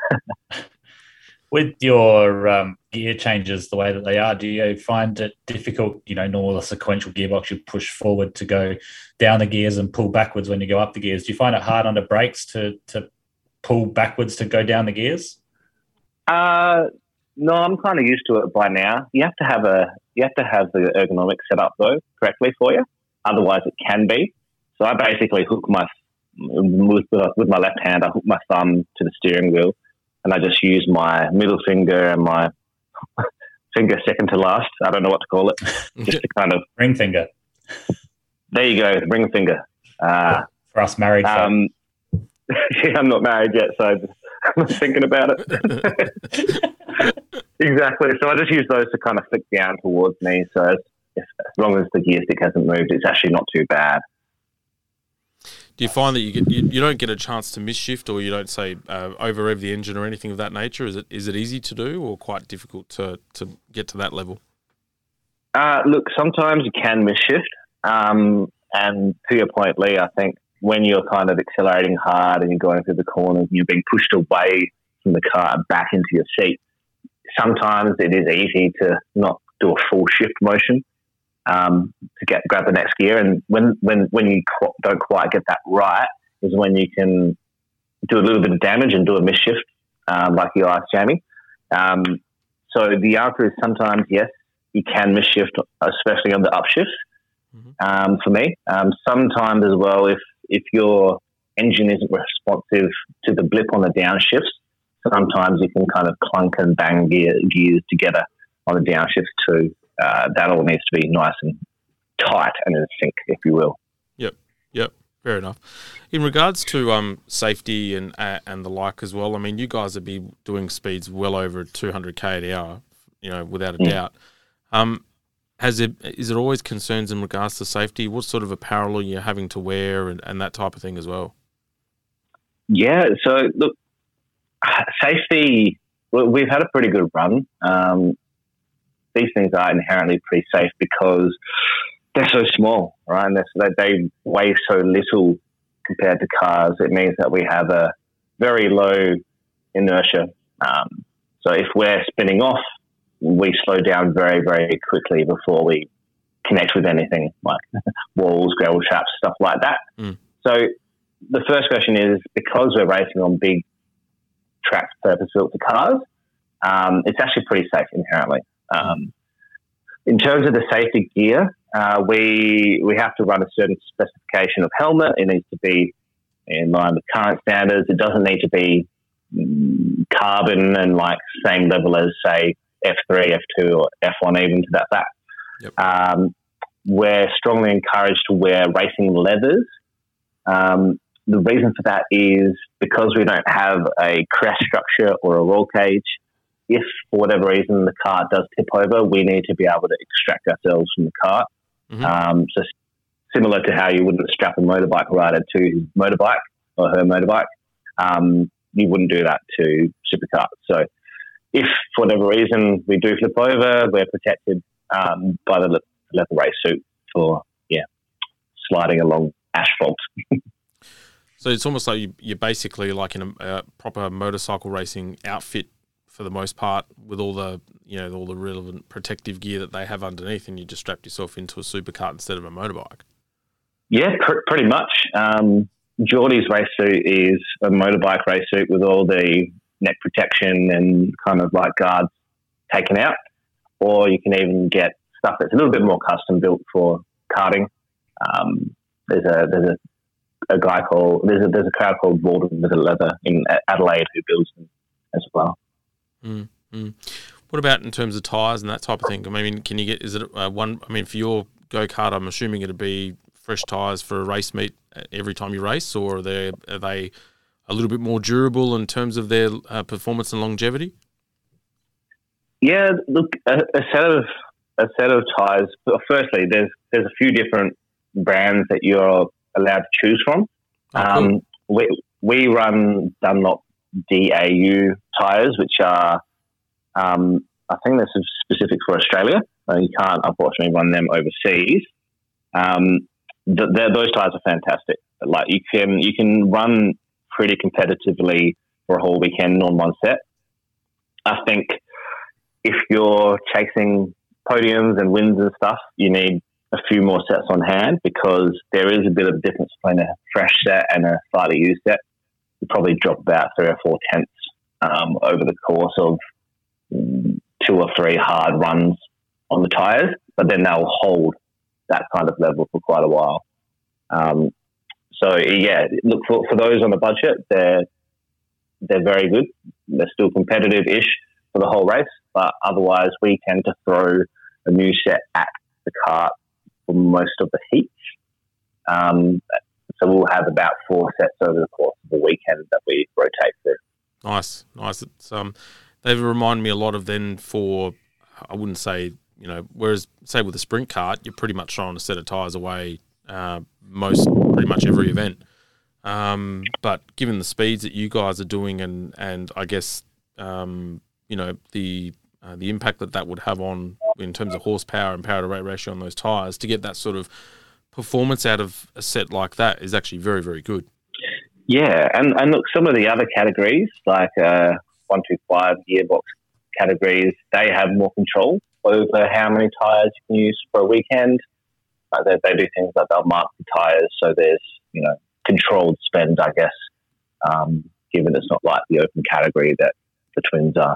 With your gear changes the way that they are, do you find it difficult, normal a sequential gearbox, you push forward to go down the gears and pull backwards when you go up the gears? Do you find it hard under brakes to pull backwards to go down the gears? No, I'm kind of used to it by now. You have to have the ergonomics set up though correctly for you. Otherwise, it can be. So I basically hook with my left hand. I hook my thumb to the steering wheel, and I just use my middle finger and my finger second to last. I don't know what to call it. Just to kind of ring finger. There you go, ring finger. For us married folk. Yeah, I'm not married yet, so I'm thinking about it. Exactly. So I just use those to kind of flick down towards me. So as long as the gear stick hasn't moved, it's actually not too bad. Do you find that you don't get a chance to miss shift, or you don't say over rev the engine or anything of that nature? Is it easy to do, or quite difficult to get to that level? Look, sometimes you can miss shift. And to your point, Lee, I think when you're kind of accelerating hard and you're going through the corners and you're being pushed away from the car back into your seat, sometimes it is easy to not do a full shift motion. to grab the next gear. And when you don't quite get that right is when you can do a little bit of damage and do a misshift, like you asked, Jamie. So the answer is sometimes yes, you can misshift, especially on the upshifts. For me, sometimes as well, if your engine isn't responsive to the blip on the downshifts, sometimes you can kind of clunk and bang gears together on the downshifts too. That all needs to be nice and tight and in sync, if you will. Yep. Fair enough. In regards to safety and the like as well, I mean, you guys would be doing speeds well over 200k an hour, without a doubt. Is there always concerns in regards to safety? What sort of apparel are you having to wear and that type of thing as well? Yeah, so look, safety, we've had a pretty good run. These things are inherently pretty safe because they're so small, right? And they weigh so little compared to cars. It means that we have a very low inertia. So if we're spinning off, we slow down very, very quickly before we connect with anything like walls, gravel traps, stuff like that. So the first question is, because we're racing on big tracks purpose-built for cars, it's actually pretty safe inherently. In terms of the safety gear, we have to run a certain specification of helmet. It needs to be in line with current standards. It doesn't need to be carbon and like same level as, say, F3, F2 or F1 even to that fact. Yep. We're strongly encouraged to wear racing leathers. The reason for that is because we don't have a crash structure or a roll cage. If for whatever reason the cart does tip over, we need to be able to extract ourselves from the cart. So similar to how you wouldn't strap a motorbike rider to his motorbike or her motorbike, you wouldn't do that to supercars. So if for whatever reason we do flip over, we're protected by the leather race suit for sliding along asphalt. So it's almost like you're basically like in a proper motorcycle racing outfit for the most part, with all the all the relevant protective gear that they have underneath, and you just strapped yourself into a supercar instead of a motorbike. Yeah, pretty much. Geordie's race suit is a motorbike race suit with all the neck protection and kind of like guards taken out, or you can even get stuff that's a little bit more custom built for karting. There's a crowd called Walden with a Leather in Adelaide who builds them as well. What about in terms of tyres and that type of thing? I mean, can you get, is it one, I mean, for your go-kart, I'm assuming it'd be fresh tyres for a race meet every time you race, or are they a little bit more durable in terms of their performance and longevity? Yeah, look, a set of tyres. Firstly, there's a few different brands that you're allowed to choose from. Cool. We run Dunlop DAU tyres, which are, I think this is specific for Australia. You can't, unfortunately, run them overseas. Those tyres are fantastic. Like you can run pretty competitively for a whole weekend on one set. I think if you're chasing podiums and wins and stuff, you need a few more sets on hand because there is a bit of a difference between a fresh set and a slightly used set. You probably drop about 3 or 4 tenths over the course of 2 or 3 hard runs on the tyres, but then they'll hold that kind of level for quite a while. So yeah, look for those on the budget. They're very good. They're still competitive-ish for the whole race, but otherwise we tend to throw a new set at the kart for most of the heats. So we'll have about 4 sets over the course of the weekend that we rotate through. Nice. It's they remind me a lot of then for, I wouldn't say, whereas say with a sprint kart, you're pretty much throwing a set of tyres away pretty much every event. But given the speeds that you guys are doing and I guess the impact that would have on in terms of horsepower and power to weight ratio on those tyres, to get that sort of performance out of a set like that is actually very, very good. Yeah, and look, some of the other categories like 125 gearbox categories, they have more control. over how many tyres you can use for a weekend. They do things like they'll mark the tyres, so there's controlled spend, I guess, given it's not like the open category that the twins are.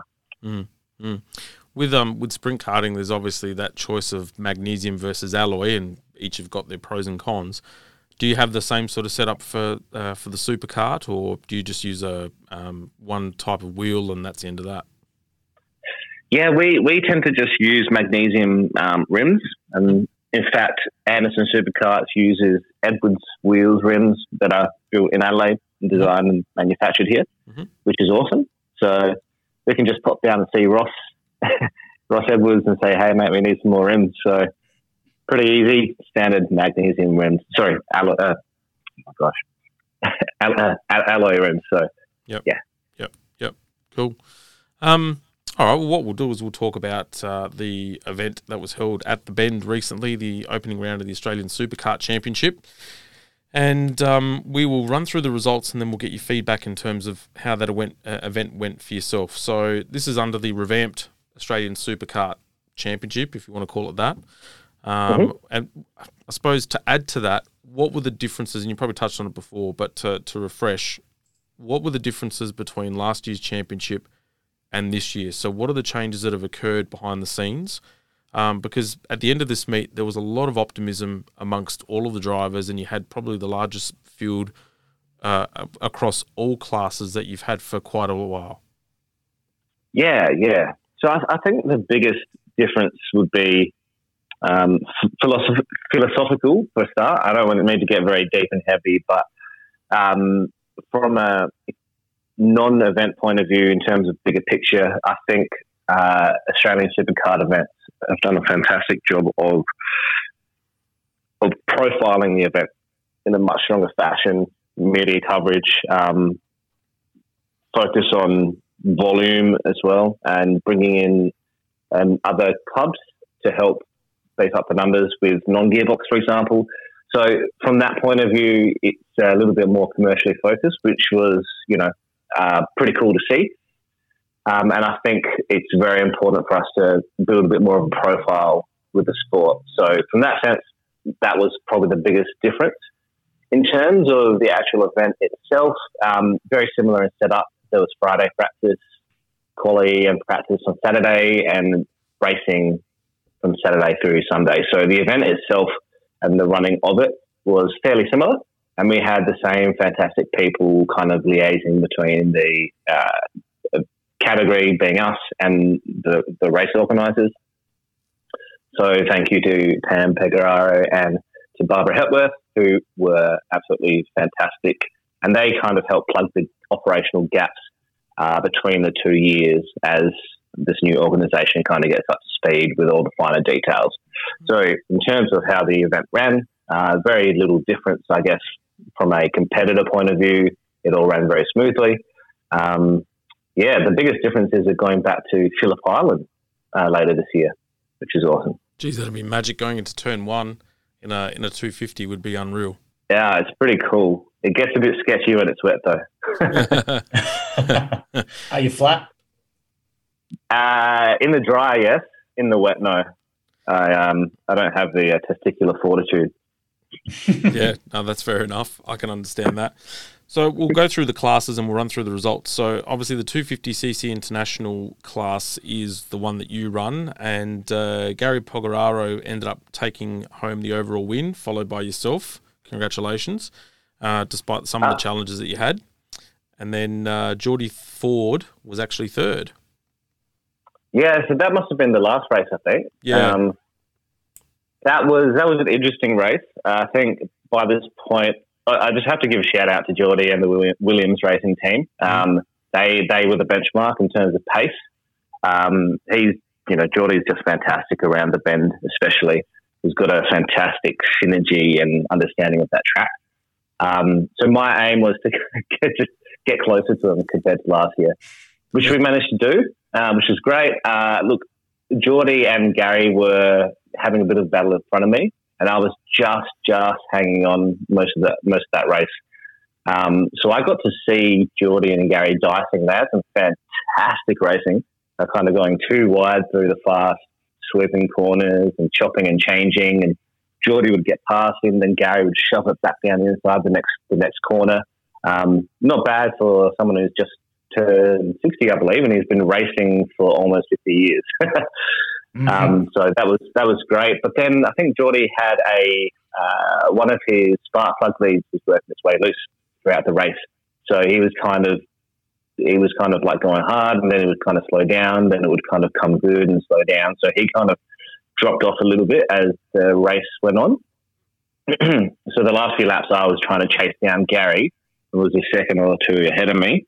With sprint karting, there's obviously that choice of magnesium versus alloy, and each have got their pros and cons. Do you have the same sort of setup for the superkart, or do you just use a one type of wheel and that's the end of that? Yeah, we tend to just use magnesium rims, and in fact, Anderson Superkarts uses Edwards wheels rims that are built in Adelaide and designed and manufactured here, which is awesome. So we can just pop down and see Ross Edwards and say, "Hey, mate, we need some more rims." So pretty easy, standard magnesium rims. Sorry, alloy rims. So Yep. Cool. All right, well, what we'll do is we'll talk about the event that was held at the Bend recently, the opening round of the Australian Superkart Championship. And we will run through the results and then we'll get your feedback in terms of how that event went for yourself. So this is under the revamped Australian Superkart Championship, if you want to call it that. And I suppose to add to that, what were the differences, and you probably touched on it before, but to refresh, what were the differences between last year's championship and this year? So what are the changes that have occurred behind the scenes? Because at the end of this meet, there was a lot of optimism amongst all of the drivers, and you had probably the largest field across all classes that you've had for quite a while. Yeah. So I think the biggest difference would be philosophical for a start. I don't want me to get very deep and heavy, but from a non-event point of view, in terms of bigger picture, I think Australian Superkart events have done a fantastic job of profiling the event in a much stronger fashion, media coverage, focus on volume as well, and bringing in other clubs to help beef up the numbers with non-gearbox, for example. So from that point of view, it's a little bit more commercially focused, which was, pretty cool to see. And I think it's very important for us to build a bit more of a profile with the sport. So from that sense, that was probably the biggest difference. In terms of the actual event itself, very similar in setup. There was Friday practice, quali and practice on Saturday, and racing from Saturday through Sunday. So the event itself and the running of it was fairly similar. And we had the same fantastic people kind of liaising between the category being us and the race organisers. So thank you to Pam Pegararo and to Barbara Hepworth, who were absolutely fantastic. And they kind of helped plug the operational gaps between the 2 years as this new organisation kind of gets up to speed with all the finer details. So in terms of how the event ran, very little difference, I guess, from a competitor point of view. It all ran very smoothly. The biggest difference is it going back to Phillip Island later this year, which is awesome. Geez, that'd be magic. Going into turn one in a 250 would be unreal. Yeah, it's pretty cool. It gets a bit sketchy when it's wet, though. Are you flat? In the dry, yes. In the wet, no. I don't have the testicular fortitude. Yeah, no, that's fair enough. I can understand that. So we'll go through the classes and we'll run through the results. So obviously the 250cc international class is the one that you run, and Gary Pogararo ended up taking home the overall win, followed by yourself. Congratulations, despite some of the challenges that you had. And then Geordie Ford was actually third. Yeah, so that must have been the last race, I think. Yeah. That was an interesting race. I think by this point, I just have to give a shout out to Geordie and the Williams racing team. They were the benchmark in terms of pace. Geordie's just fantastic around the bend, especially. He's got a fantastic synergy and understanding of that track. So my aim was to get closer to him compared to last year, which we managed to do, which is great. Look, Geordie and Gary were having a bit of battle in front of me, and I was just hanging on most of that race. So I got to see Geordie and Gary dicing. They had some fantastic racing. They're kind of going too wide through the fast sweeping corners and chopping and changing, and Geordie would get past him, then Gary would shove it back down the inside the next corner. Not bad for someone who's just turned 60, I believe, and he's been racing for almost 50 years. So that was great. But then I think Geordie had one of his spark plug leads was working its way loose throughout the race. So he was kind of like going hard, and then it would kind of slow down, then it would kind of come good and slow down. So he kind of dropped off a little bit as the race went on. So the last few laps I was trying to chase down Gary, who was a second or two ahead of me.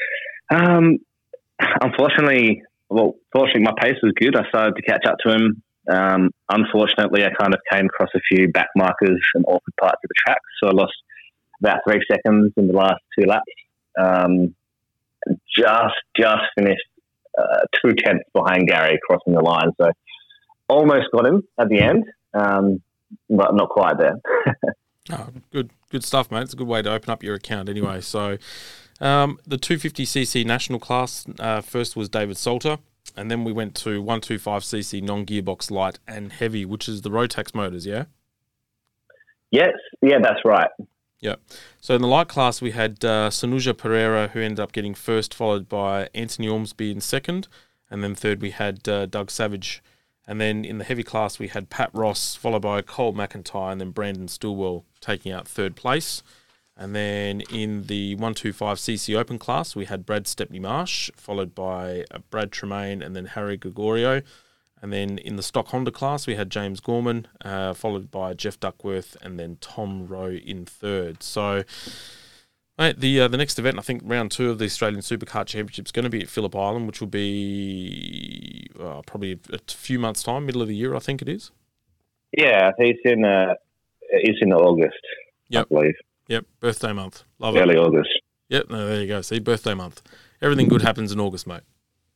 Fortunately, my pace was good. I started to catch up to him. Unfortunately, I kind of came across a few back markers and awkward parts of the track, so I lost about 3 seconds in the last 2 laps. Just finished 2/10 behind Gary crossing the line, so almost got him at the end, but not quite there. Oh, good stuff, mate. It's a good way to open up your account anyway. So the 250cc national class, first was David Salter, and then we went to 125cc non-gearbox light and heavy, which is the Rotax motors, yeah? Yes, yeah, that's right. Yeah. So in the light class, we had Sanuja Pereira, who ended up getting first, followed by Anthony Ormsby in second, and then third we had Doug Savage. And then in the heavy class, we had Pat Ross, followed by Cole McIntyre, and then Brandon Stillwell taking out third place. And then in the 125cc open class, we had Brad Stepney Marsh, followed by Brad Tremaine, and then Harry Gregorio. And then in the stock Honda class, we had James Gorman, followed by Jeff Duckworth, and then Tom Rowe in third. So, mate, the next event, I think round 2 of the Australian Supercar Championship is going to be at Phillip Island, which will be probably a few months' time, middle of the year, I think it is. Yeah, he's in August, yep. I believe. Yep, birthday month. Love Early it. August. Yep, no, there you go. See, birthday month. Everything good happens in August, mate.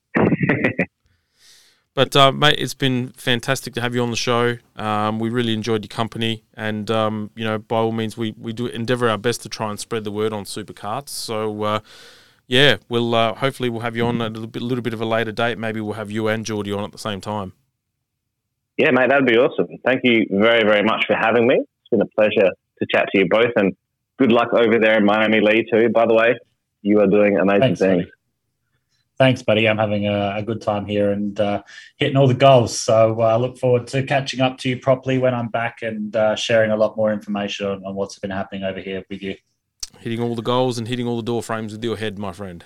But, mate, it's been fantastic to have you on the show. We really enjoyed your company. And, by all means, we do endeavour our best to try and spread the word on supercarts. So, we'll hopefully we'll have you on at a little bit of a later date. Maybe we'll have you and Geordie on at the same time. Yeah, mate, that'd be awesome. Thank you very, very much for having me. It's been a pleasure to chat to you both. And good luck over there in Miami, Lee, too, by the way. You are doing amazing things. Thanks, buddy. I'm having a good time here and hitting all the goals. So I look forward to catching up to you properly when I'm back and sharing a lot more information on what's been happening over here with you. Hitting all the goals and hitting all the door frames with your head, my friend.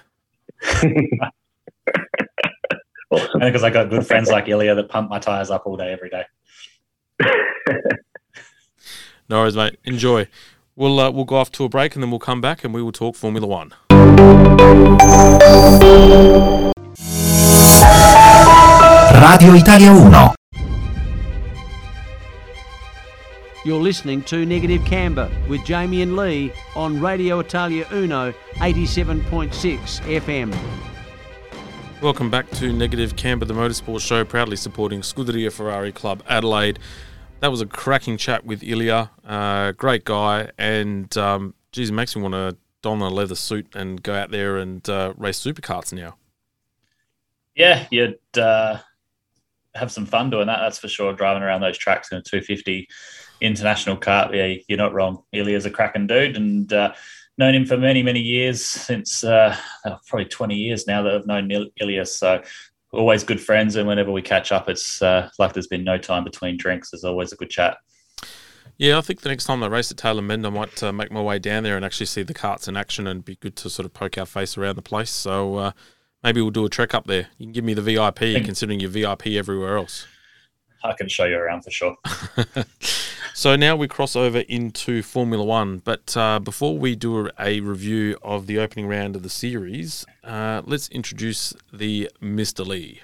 Awesome. And because I got good friends like Ilya that pump my tyres up all day, every day. No worries, mate. Enjoy. We'll go off to a break and then we'll come back and we will talk Formula One. Radio Italia 1. You're listening to Negative Camber with Jamie and Lee on Radio Italia Uno 87.6 FM. Welcome back to Negative Camber, the motorsport show, proudly supporting Scuderia Ferrari Club Adelaide. That was a cracking chat with Ilya, great guy, and it makes me want to don a leather suit and go out there and race supercarts now. Yeah, you'd have some fun doing that, that's for sure, driving around those tracks in a 250 international kart. Yeah, you're not wrong. Ilya's a cracking dude, and known him for many, many years, since probably 20 years now that I've known Ilya, so always good friends, and whenever we catch up, it's like there's been no time between drinks. There's always a good chat. Yeah, I think the next time they race at Taylor Mend, I might make my way down there and actually see the karts in action, and be good to sort of poke our face around the place. So maybe we'll do a trek up there. You can give me the VIP, considering you're VIP everywhere else. I can show you around for sure. So now we cross over into Formula One, but before we do a review of the opening round of the series, let's introduce the Mr. Lee.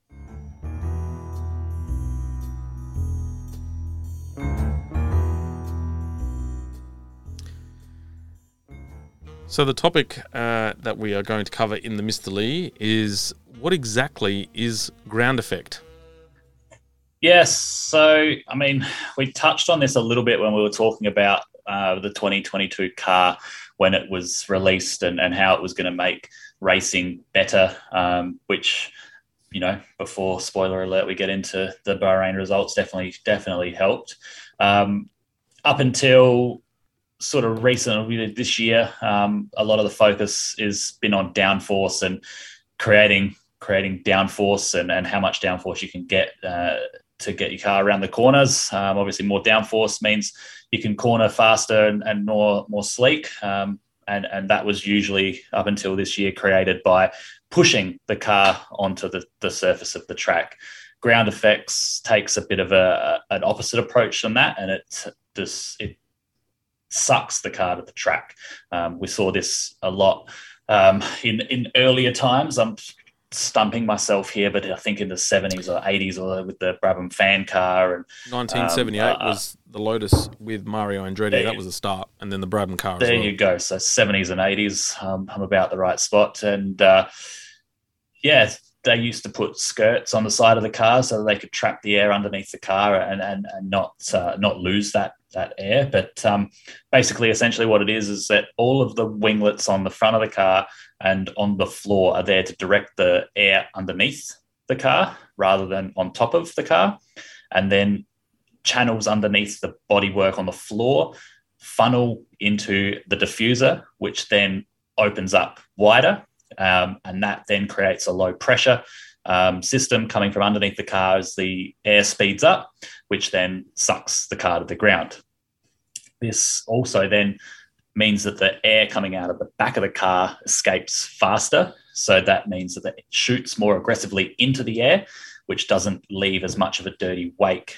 So the topic that we are going to cover in the Mr. Lee is, what exactly is ground effect? Yes, so, I mean, we touched on this a little bit when we were talking about the 2022 car when it was released and how it was going to make racing better, which before, spoiler alert, we get into the Bahrain results, definitely helped. Up until sort of recently this year, a lot of the focus has been on downforce and creating downforce and how much downforce you can get to get your car around the corners. Obviously, more downforce means you can corner faster and more sleek. And that was usually, up until this year, created by pushing the car onto the surface of the track. Ground effects takes a bit of an opposite approach from that, and it sucks the car to the track. We saw this a lot in earlier times. I'm stumping myself here, but I think in the 70s or 80s, or with the Brabham fan car. And 1978 was the Lotus with Mario Andretti. That was the start, and then the Brabham car as well. There you go. So 70s and 80s, I'm about the right spot. And they used to put skirts on the side of the car so that they could trap the air underneath the car and not lose that air. But basically, essentially what it is that all of the winglets on the front of the car and on the floor are there to direct the air underneath the car rather than on top of the car. And then channels underneath the bodywork on the floor funnel into the diffuser, which then opens up wider. And that then creates a low pressure system coming from underneath the car as the air speeds up, which then sucks the car to the ground. This also then means that the air coming out of the back of the car escapes faster. So that means that it shoots more aggressively into the air, which doesn't leave as much of a dirty wake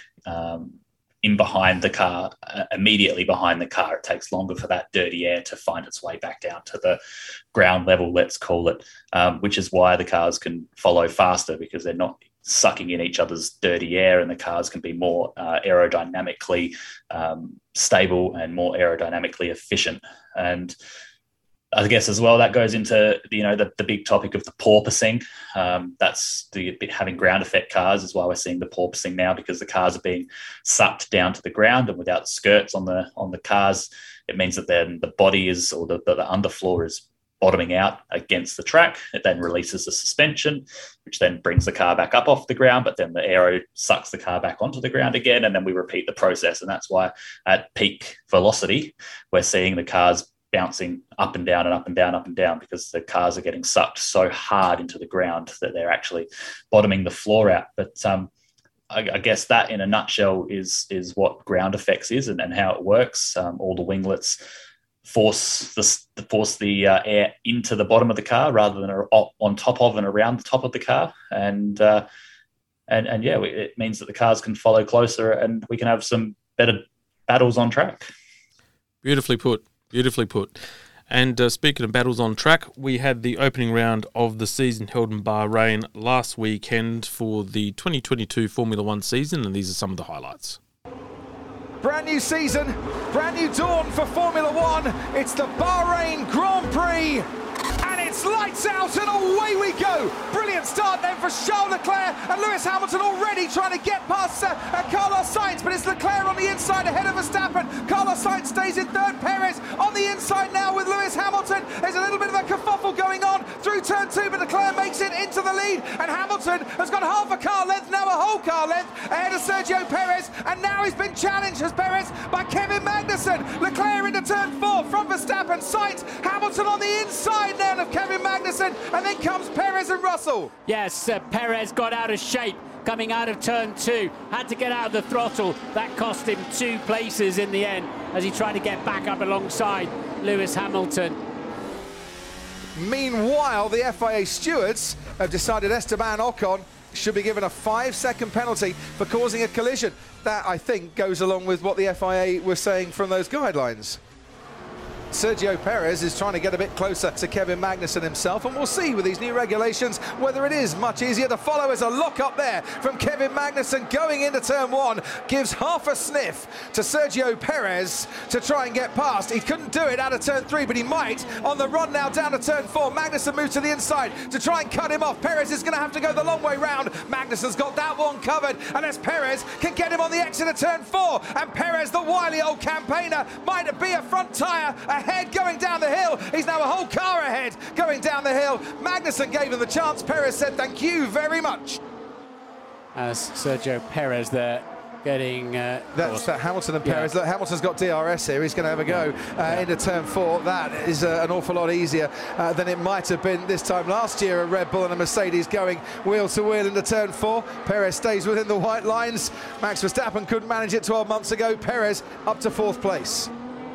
in behind the car, immediately behind the car. It takes longer for that dirty air to find its way back down to the ground level, let's call it, which is why the cars can follow faster, because they're not sucking in each other's dirty air, and the cars can be more aerodynamically stable and more aerodynamically efficient. And I guess as well, that goes into the big topic of the porpoising. That's having ground effect cars is why we're seeing the porpoising now, because the cars are being sucked down to the ground, and without skirts on the cars, it means that then the body is, or the underfloor is bottoming out against the track. It then releases the suspension, which then brings the car back up off the ground, but then the aero sucks the car back onto the ground again, and then we repeat the process. And that's why at peak velocity, we're seeing the cars bouncing up and down and up and down, up and down, because the cars are getting sucked so hard into the ground that they're actually bottoming the floor out. But I guess that in a nutshell is what ground effects is and how it works. All the winglets force the air into the bottom of the car rather than on top of and around the top of the car. And it means that the cars can follow closer and we can have some better battles on track. Beautifully put. And speaking of battles on track, we had the opening round of the season held in Bahrain last weekend for the 2022 Formula One season, and these are some of the highlights. Brand new season, brand new dawn for Formula One. It's the Bahrain Grand Prix. And it's lights out and away we go. Brilliant start then for Charles Leclerc, and Lewis Hamilton already trying to get past Carlos Sainz, but it's Leclerc on the inside ahead of Verstappen. Carlos Sainz stays in third, Perez on the inside now with Lewis Hamilton. There's a little bit of a kerfuffle going on through turn 2, but Leclerc makes it into the lead, and Hamilton has got half a car length, now a whole car length ahead of Sergio Perez, and now he's been challenged as Perez by Kevin Magnussen. Leclerc into turn 4 from Verstappen, Sainz, Hamilton on the inside now of Kevin Magnussen, and then comes Perez and Russell. Yes, Perez got out of shape coming out of turn 2, had to get out of the throttle. That cost him 2 places in the end as he tried to get back up alongside Lewis Hamilton. Meanwhile, the FIA stewards have decided Esteban Ocon should be given a 5-second penalty for causing a collision. That, I think, goes along with what the FIA were saying from those guidelines. Sergio Perez is trying to get a bit closer to Kevin Magnussen himself, and we'll see with these new regulations whether it is much easier to follow. As a lock up there from Kevin Magnussen going into turn 1 gives half a sniff to Sergio Perez to try and get past. He couldn't do it out of turn 3, but he might on the run now down to turn 4. Magnussen moves to the inside to try and cut him off. Perez is going to have to go the long way round. Magnussen's got that one covered, unless Perez can get him on the exit of turn 4, and Perez, the wily old campaigner, might be a front tyre ahead going down the hill. He's now a whole car ahead going down the hill. go. Magnussen gave him the chance. Perez said thank you very much. As Sergio Perez there getting... That's Hamilton and Perez. Yeah. Look, Hamilton's got DRS here. He's going to have a go into turn 4. That is an awful lot easier than it might have been this time last year. A Red Bull and a Mercedes going wheel to wheel into turn 4. Perez stays within the white lines. Max Verstappen couldn't manage it 12 months ago. Perez up to 4th place.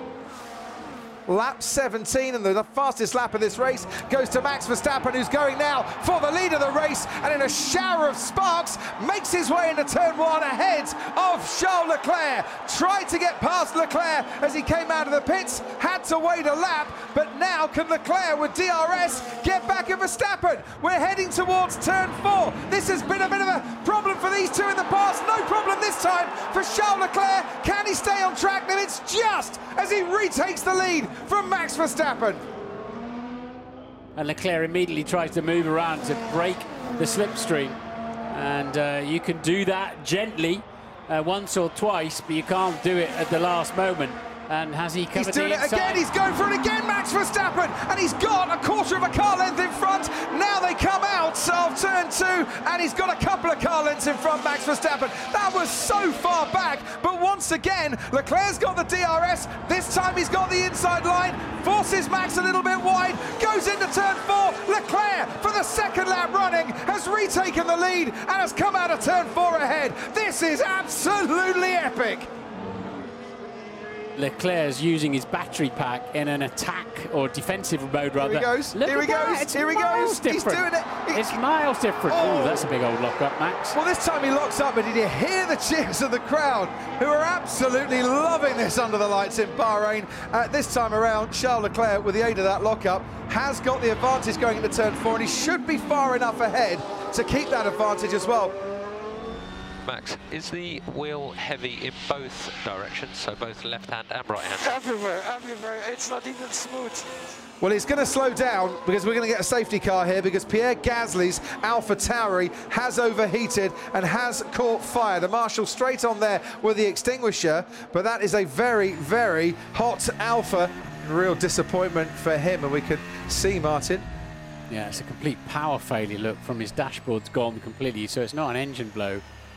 Lap 17, and the fastest lap of this race goes to Max Verstappen, who's going now for the lead of the race, and in a shower of sparks makes his way into turn 1 ahead of Charles Leclerc. Tried to get past Leclerc as he came out of the pits, had to wait a lap, but now can Leclerc with DRS get back at Verstappen? We're heading towards turn 4. This has been a bit of a problem for these two in the past. No problem this time for Charles Leclerc. Can he stay on track limits just as he retakes the lead from Max Verstappen? And Leclerc immediately tries to move around to break the slipstream. And you can do that gently once or twice, but you can't do it at the last moment. And has he covered He's doing it again, he's going for it again, Max Verstappen, and he's got a quarter of a car length in front. Now they come out of turn 2, and he's got a couple of car lengths in front, Max Verstappen. That was so far back, but once again, Leclerc's got the DRS. This time he's got the inside line, forces Max a little bit wide, goes into turn 4. Leclerc, for the second lap running, has retaken the lead and has come out of turn 4 ahead. This is absolutely epic. Leclerc's using his battery pack in an attack or defensive mode, rather. Here he goes. Look Here he at that. goes. It's Here he miles goes. He's different. doing it. It's miles different. Oh, that's a big old lock-up, Max. Well, this time he locks up, but did you hear the cheers of the crowd, who are absolutely loving this under the lights in Bahrain? This time around, Charles Leclerc, with the aid of that lock-up, has got the advantage going into turn 4, and he should be far enough ahead to keep that advantage as well. Max, is the wheel heavy in both directions, so both left hand and right hand? Everywhere. It's not even smooth. Well, he's going to slow down because we're going to get a safety car here, because Pierre Gasly's AlphaTauri has overheated and has caught fire. The marshal straight on there with the extinguisher, but that is a very, very hot Alpha. Real disappointment for him, and we can see Martin. Yeah, it's a complete power failure. Look, from his dashboard's gone completely, so it's not an engine blow.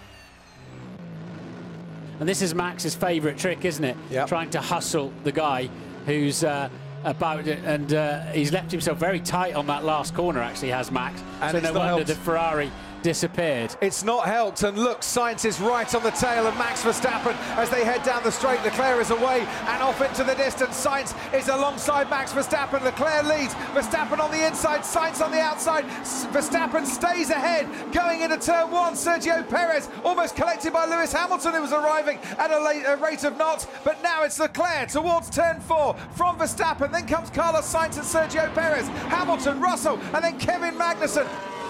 And this is Max's favourite trick, isn't it? Yep. Trying to hustle the guy who's about it, and he's left himself very tight on that last corner, actually, has Max. And so no wonder the Ferrari disappeared. It's not helped, and look, Sainz is right on the tail of Max Verstappen as they head down the straight. Leclerc is away and off into the distance. Sainz is alongside Max Verstappen. Leclerc leads, Verstappen on the inside, Sainz on the outside. Verstappen stays ahead going into turn 1. Sergio Perez almost collected by Lewis Hamilton, who was arriving at a rate of knots, but now it's Leclerc towards turn 4 from Verstappen. Then comes Carlos Sainz and Sergio Perez, Hamilton, Russell, and then Kevin Magnussen.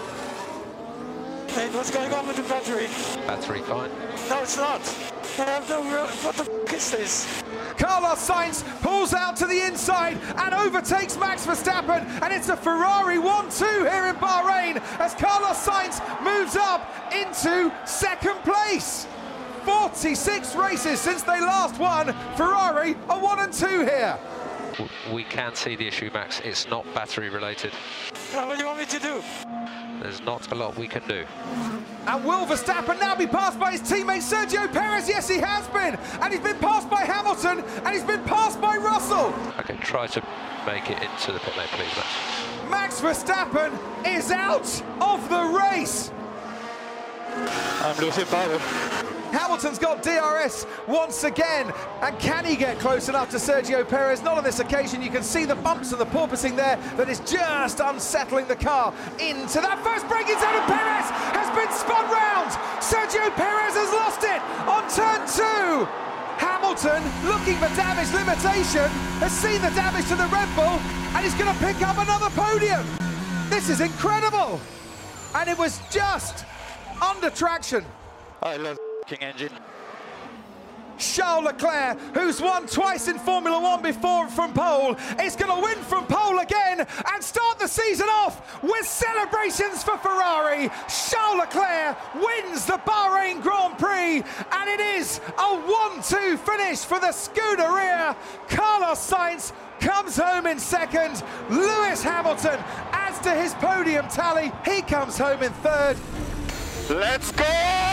Hey, what's going on with the battery? Battery fine. No, it's not. I have no real... What the f*** is this? Carlos Sainz pulls out to the inside and overtakes Max Verstappen, and it's a Ferrari 1-2 here in Bahrain as Carlos Sainz moves up into second place. 46 races since they last won. Ferrari are 1-2 here. We can see the issue, Max. It's not battery related. What do you want me to do? There's not a lot we can do. And will Verstappen now be passed by his teammate Sergio Perez? Yes, he has been. And he's been passed by Hamilton, and he's been passed by Russell. Okay, try to make it into the pit lane, please, Max. Max Verstappen is out of the race. I'm losing power. Hamilton's got DRS once again, and can he get close enough to Sergio Perez? Not on this occasion. You can see the bumps and the porpoising there that is just unsettling the car into that first braking zone, and Perez has been spun round. Sergio Perez has lost it on turn 2. Hamilton, looking for damage limitation, has seen the damage to the Red Bull, and he's going to pick up another podium. This is incredible, and it was just under traction. I love the engine. Charles Leclerc, who's won twice in Formula 1 before from pole, is going to win from pole again and start the season off with celebrations for Ferrari. Charles Leclerc wins the Bahrain Grand Prix, and it is a 1-2 finish for the Scuderia. Carlos Sainz comes home in second. Lewis Hamilton, as adds to his podium tally. He comes home in third. Let's go!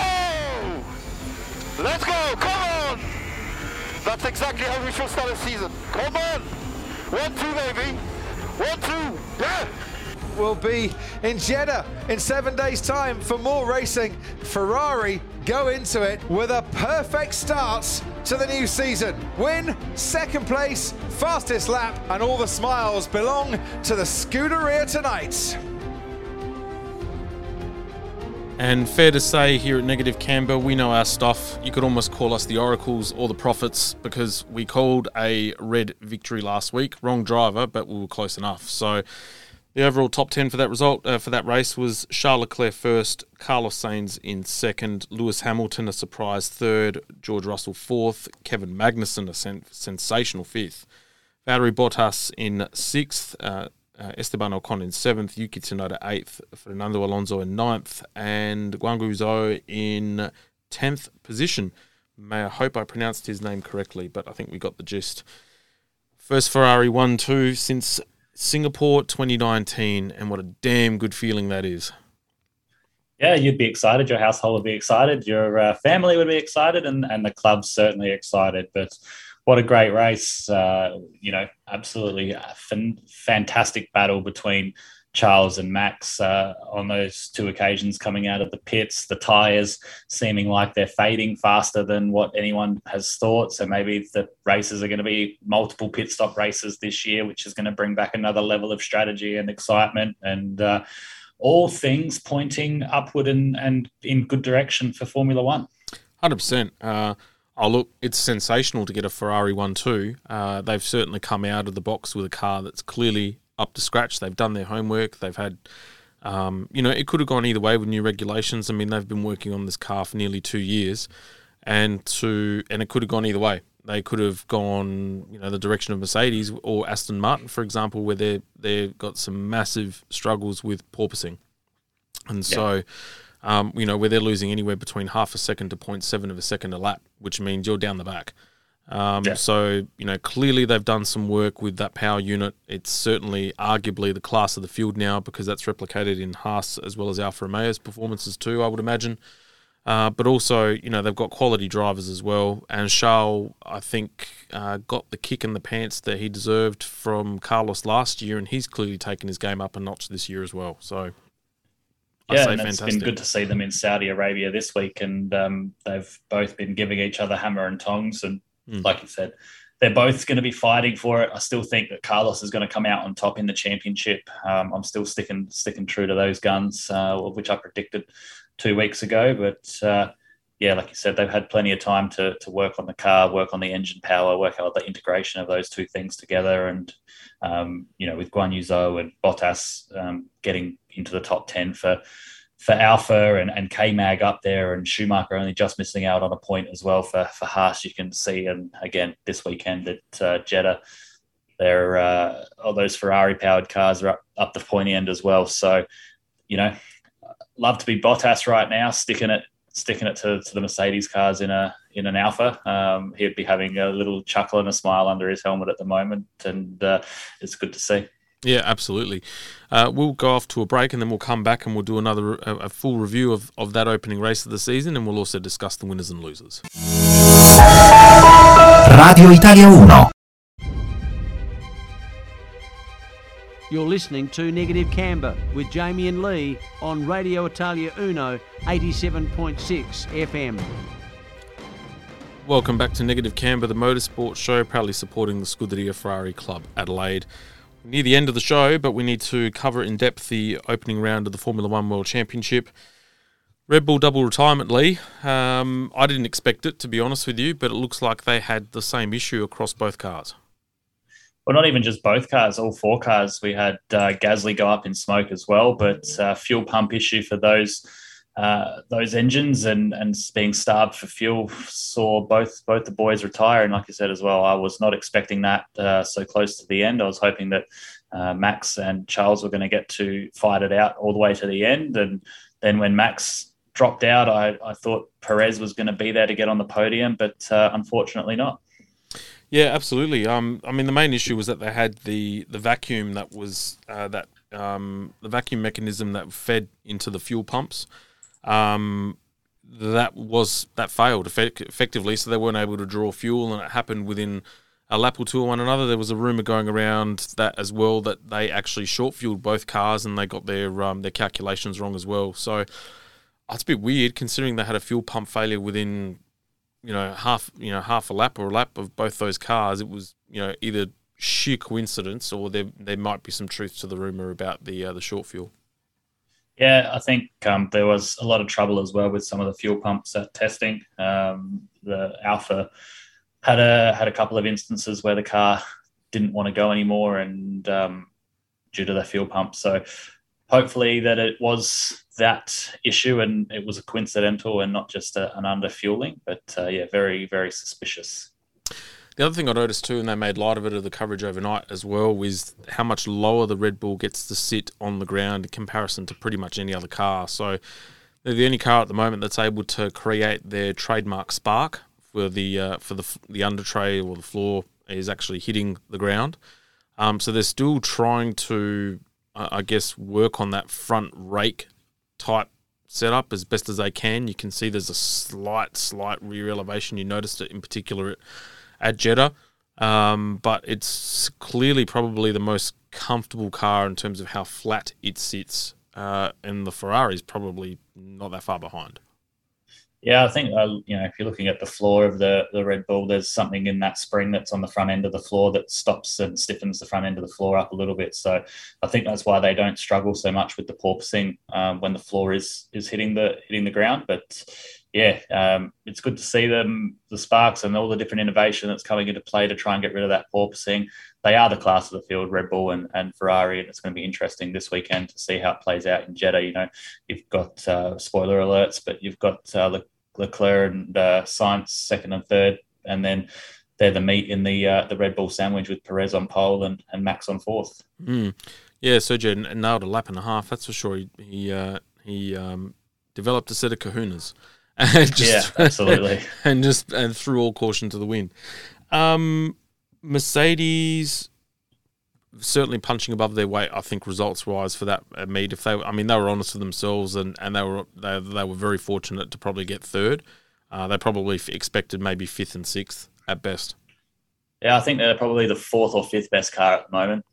Let's go! Come on! That's exactly how we should start a season. Come on! 1-2, baby! 1-2! Yeah! Will be in Jeddah in 7 days' time for more racing. Ferrari go into it with a perfect start to the new season. Win, second place, fastest lap, and all the smiles belong to the Scuderia tonight. And fair to say here at Negative Camber, we know our stuff. You could almost call us the oracles or the prophets, because we called a red victory last week. Wrong driver, but we were close enough. So the overall top 10 for that result, for that race, was Charles Leclerc first, Carlos Sainz in second, Lewis Hamilton a surprise third, George Russell fourth, Kevin Magnussen a sensational fifth, Valtteri Bottas in sixth, Esteban Ocon in seventh, Yuki Tsunoda eighth, Fernando Alonso in ninth, and Guan Yu Zhou in 10th position. I hope I pronounced his name correctly, but I think we got the gist. First Ferrari 1-2 since Singapore 2019, and what a damn good feeling that is. Yeah, you'd be excited. Your household would be excited. Your family would be excited, and the club's certainly excited. But what a great race. Absolutely fantastic battle between Charles and Max on those two occasions coming out of the pits. The tyres seeming like they're fading faster than what anyone has thought. So maybe the races are going to be multiple pit stop races this year, which is going to bring back another level of strategy and excitement, and all things pointing upward and in good direction for Formula One. 100%. Look, it's sensational to get a Ferrari 1-2. They've certainly come out of the box with a car that's clearly up to scratch. They've done their homework. They've had, it could have gone either way with new regulations. I mean, they've been working on this car for nearly 2 years, and it could have gone either way. They could have gone, the direction of Mercedes or Aston Martin, for example, where they've got some massive struggles with porpoising. And so, where they're losing anywhere between half a second to 0.7 of a second a lap, which means you're down the back. So, clearly they've done some work with that power unit. It's certainly arguably the class of the field now, because that's replicated in Haas as well as Alfa Romeo's performances too, I would imagine. But also, they've got quality drivers as well. And Charles, I think, got the kick in the pants that he deserved from Carlos last year, and he's clearly taken his game up a notch this year as well. So, it's been good to see them in Saudi Arabia this week, and they've both been giving each other hammer and tongs. And like you said, they're both going to be fighting for it. I still think that Carlos is going to come out on top in the championship. I'm still sticking true to those guns, which I predicted 2 weeks ago. But like you said, they've had plenty of time to work on the car, work on the engine power, work out the integration of those two things together. And, with Guan Yu Zhou and Bottas getting into the top 10 for Alpha and K-Mag up there, and Schumacher only just missing out on a point as well for Haas, you can see. And again, this weekend at Jeddah, all those Ferrari-powered cars are up the pointy end as well. So, love to be Bottas right now, sticking it to the Mercedes cars in an Alpha. He'd be having a little chuckle and a smile under his helmet at the moment, and it's good to see. Yeah, absolutely. We'll go off to a break, and then we'll come back and we'll do a full review of that opening race of the season, and we'll also discuss the winners and losers. Radio Italia 1. You're listening to Negative Camber with Jamie and Lee on Radio Italia Uno 87.6 FM. Welcome back to Negative Camber, the motorsport show, proudly supporting the Scuderia Ferrari Club Adelaide. We're near the end of the show, but we need to cover in depth the opening round of the Formula One World Championship. Red Bull double retirement, Lee. I didn't expect it, to be honest with you, but it looks like they had the same issue across both cars. Well, not even just both cars, all four cars. We had Gasly go up in smoke as well, but fuel pump issue for those engines and being starved for fuel saw both the boys retire. And like I said as well, I was not expecting that so close to the end. I was hoping that Max and Charles were going to get to fight it out all the way to the end. And then when Max dropped out, I thought Perez was going to be there to get on the podium, but unfortunately not. Yeah, absolutely. I mean, the main issue was that they had the vacuum that was that vacuum mechanism that fed into the fuel pumps, that failed effectively, so they weren't able to draw fuel, and it happened within a lap or two of one another. There was a rumour going around that as well, that they actually short fueled both cars and they got their calculations wrong as well. So it's a bit weird considering they had a fuel pump failure within half a lap or a lap of both those cars. It was either sheer coincidence or there might be some truth to the rumour about the short fuel. Yeah, I think there was a lot of trouble as well with some of the fuel pumps at testing. The Alpha had a couple of instances where the car didn't want to go anymore, and due to the fuel pump. So hopefully that it was that issue and it was a coincidental and not just an underfueling. But very, very suspicious. The other thing I noticed too, and they made light of it of the coverage overnight as well, is how much lower the Red Bull gets to sit on the ground in comparison to pretty much any other car. So they're the only car at the moment that's able to create their trademark spark for the under tray, or the floor is actually hitting the ground. So they're still trying to, work on that front rake type setup as best as they can. You can see there's a slight rear elevation. You noticed it in particular at Jeddah, but it's clearly probably the most comfortable car in terms of how flat it sits, and the Ferrari is probably not that far behind. Yeah, I think, if you're looking at the floor of the Red Bull, there's something in that spring that's on the front end of the floor that stops and stiffens the front end of the floor up a little bit. So I think that's why they don't struggle so much with the porpoising when the floor is hitting the ground. But yeah, it's good to see the sparks and all the different innovation that's coming into play to try and get rid of that porpoising. They are the class of the field, Red Bull and Ferrari, and it's going to be interesting this weekend to see how it plays out in Jeddah. You've got spoiler alerts, but you've got Leclerc and Sainz second and third, and then they're the meat in the Red Bull sandwich with Perez on pole and Max on fourth. Yeah, Sergio nailed a lap and a half, that's for sure. He developed a set of kahunas. Absolutely. and threw all caution to the wind. Mercedes certainly punching above their weight, I think, results-wise for that meet. They were honest with themselves, and they were very fortunate to probably get third. They probably expected maybe fifth and sixth at best. Yeah, I think they're probably the fourth or fifth best car at the moment.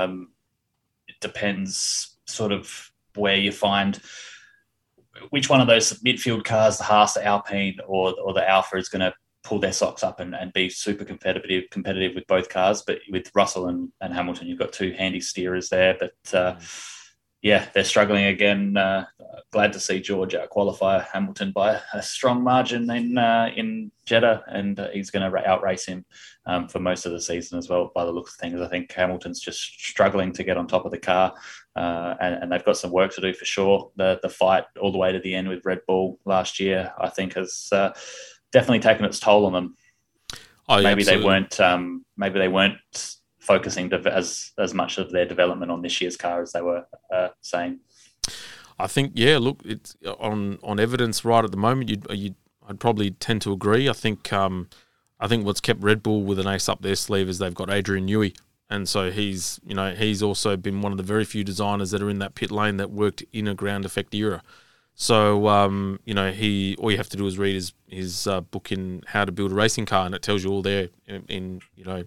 It depends sort of where you find which one of those midfield cars, the Haas, the Alpine, or the Alpha, is going to pull their socks up and be super competitive with both cars. But with Russell and Hamilton, you've got two handy steerers there. But they're struggling again. Glad to see George out-qualify Hamilton by a strong margin in Jeddah, and he's going to outrace him for most of the season as well, by the looks of things. I think Hamilton's just struggling to get on top of the car, and they've got some work to do for sure. The fight all the way to the end with Red Bull last year, I think, has definitely taken its toll on them. Oh, yeah, maybe they weren't focusing as much of their development on this year's car as they were saying. I think, look, it's on evidence right at the moment. I'd probably tend to agree. I think what's kept Red Bull with an ace up their sleeve is they've got Adrian Newey, and so he's also been one of the very few designers that are in that pit lane that worked in a ground effect era. So all you have to do is read his book in How to Build a Racing Car, and it tells you all there in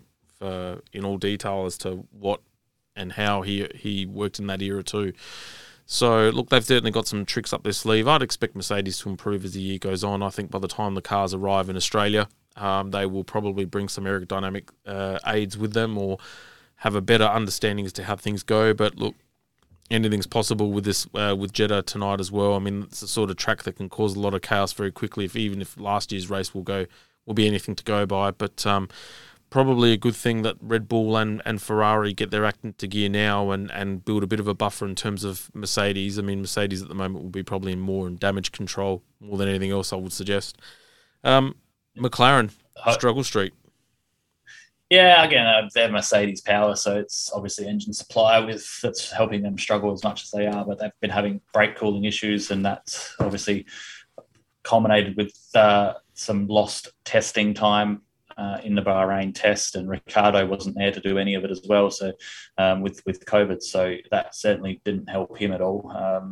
all detail as to what and how he worked in that era too. So, look, they've certainly got some tricks up their sleeve. I'd expect Mercedes to improve as the year goes on. I think by the time the cars arrive in Australia, they will probably bring some aerodynamic aids with them or have a better understanding as to how things go. But, look, anything's possible with this with Jeddah tonight as well. I mean, it's the sort of track that can cause a lot of chaos very quickly, even if last year's race will be anything to go by. But probably a good thing that Red Bull and Ferrari get their act into gear now and build a bit of a buffer in terms of Mercedes. I mean, Mercedes at the moment will be probably more in damage control more than anything else, I would suggest. McLaren, struggle street. Yeah, again, they're Mercedes power, so it's obviously engine supply that's helping them struggle as much as they are, but they've been having brake cooling issues, and that's obviously culminated with some lost testing time in the Bahrain test, and Ricciardo wasn't there to do any of it as well. So with COVID, so that certainly didn't help him at all.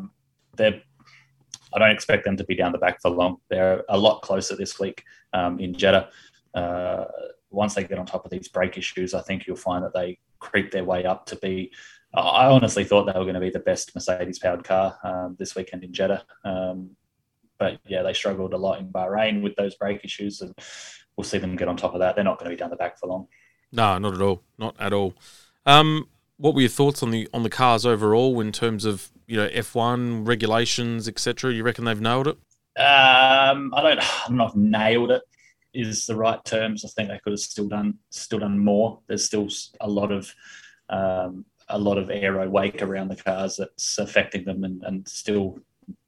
I don't expect them to be down the back for long. They're a lot closer this week in Jeddah. Once they get on top of these brake issues, I think you'll find that they creep their way up to be. I honestly thought they were going to be the best Mercedes-powered car this weekend in Jeddah. But yeah, they struggled a lot in Bahrain with those brake issues, and we'll see them get on top of that. They're not going to be down the back for long. No, not at all. Not at all. What were your thoughts on the cars overall in terms of F1 regulations, etc.? You reckon they've nailed it? I'm not nailed it is the right terms. I think they could have still done more. There's still a lot of aero wake around the cars that's affecting them, and still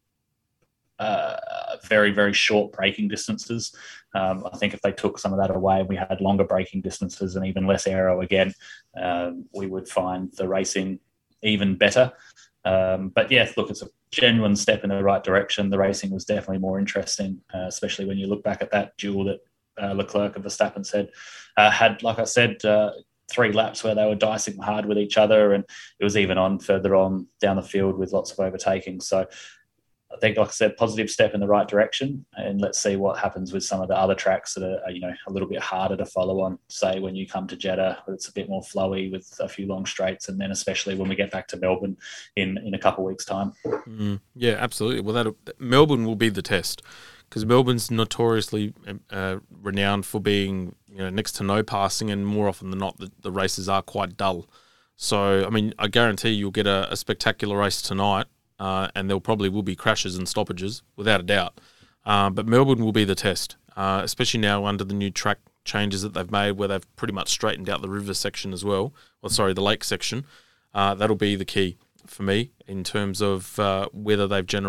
very, very short braking distances. I think if they took some of that away and we had longer braking distances and even less aero again, we would find the racing even better. But yeah, look, it's a genuine step in the right direction. The racing was definitely more interesting, especially when you look back at that duel that Leclerc and Verstappen had, like I said, 3 laps where they were dicing hard with each other, and it was even on further on down the field with lots of overtaking. So I think, like I said, positive step in the right direction, and let's see what happens with some of the other tracks that are a little bit harder to follow on. Say when you come to Jeddah, it's a bit more flowy with a few long straights, and then especially when we get back to Melbourne in a couple of weeks' time. Yeah, absolutely. Well, Melbourne will be the test, because Melbourne's notoriously renowned for being next to no passing, and more often than not, the races are quite dull. So, I mean, I guarantee you'll get a spectacular race tonight. And there probably will be crashes and stoppages, without a doubt. But Melbourne will be the test, especially now under the new track changes that they've made, where they've pretty much straightened out the river section as well. The lake section. That'll be the key for me in terms of whether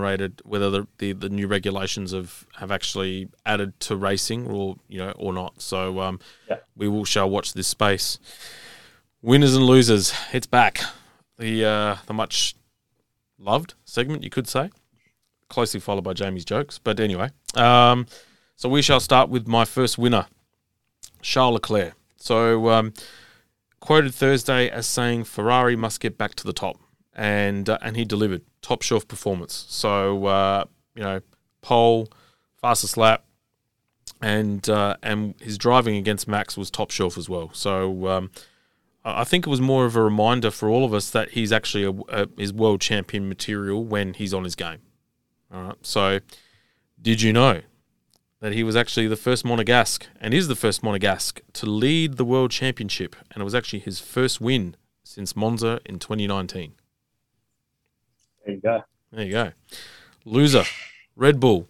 the new regulations have actually added to racing or not. So we shall watch this space. Winners and losers, it's back. The much loved segment, you could say, closely followed by Jamie's jokes. But anyway, so we shall start with my first winner, Charles Leclerc. So quoted Thursday as saying Ferrari must get back to the top, and he delivered top shelf performance. So pole, fastest lap, and his driving against Max was top shelf as well. So I think it was more of a reminder for all of us that he's actually is world champion material when he's on his game. All right. So, did you know that he was actually the first Monegasque, and is the first Monegasque, to lead the world championship, and it was actually his first win since Monza in 2019. There you go. There you go. Loser, Red Bull.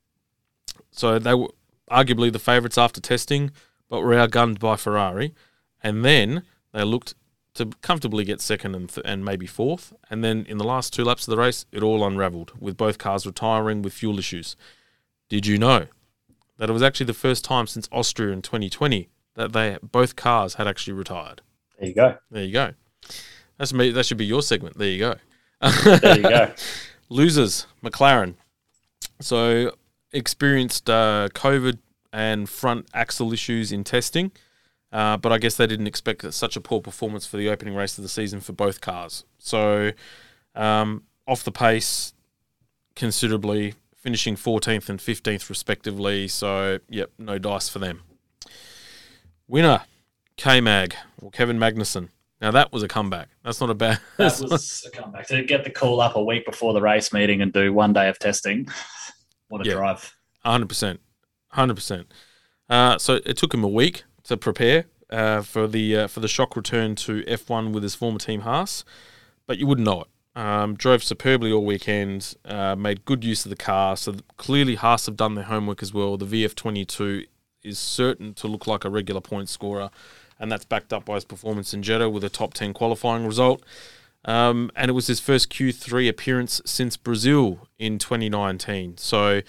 So they were arguably the favourites after testing, but were outgunned by Ferrari, and then they looked to comfortably get second and maybe fourth. And then in the last 2 laps of the race, it all unravelled, with both cars retiring with fuel issues. Did you know that it was actually the first time since Austria in 2020 that both cars had actually retired? There you go. There you go. That should be your segment. There you go. There you go. Losers, McLaren. So experienced COVID and front axle issues in testing. But I guess they didn't expect such a poor performance for the opening race of the season for both cars. So off the pace considerably, finishing 14th and 15th respectively. So, yep, no dice for them. Winner, K-Mag, or Kevin Magnussen. Now, that was a comeback. That's not a bad... That was a comeback. To get the call up a week before the race meeting and do 1 day of testing, what a drive. 100%. 100%. So it took him a week to prepare for the shock return to F1 with his former team Haas, but you wouldn't know it. Drove superbly all weekend, made good use of the car, so clearly Haas have done their homework as well. The VF22 is certain to look like a regular point scorer, and that's backed up by his performance in Jeddah with a top 10 qualifying result. And it was his first Q3 appearance since Brazil in 2019. So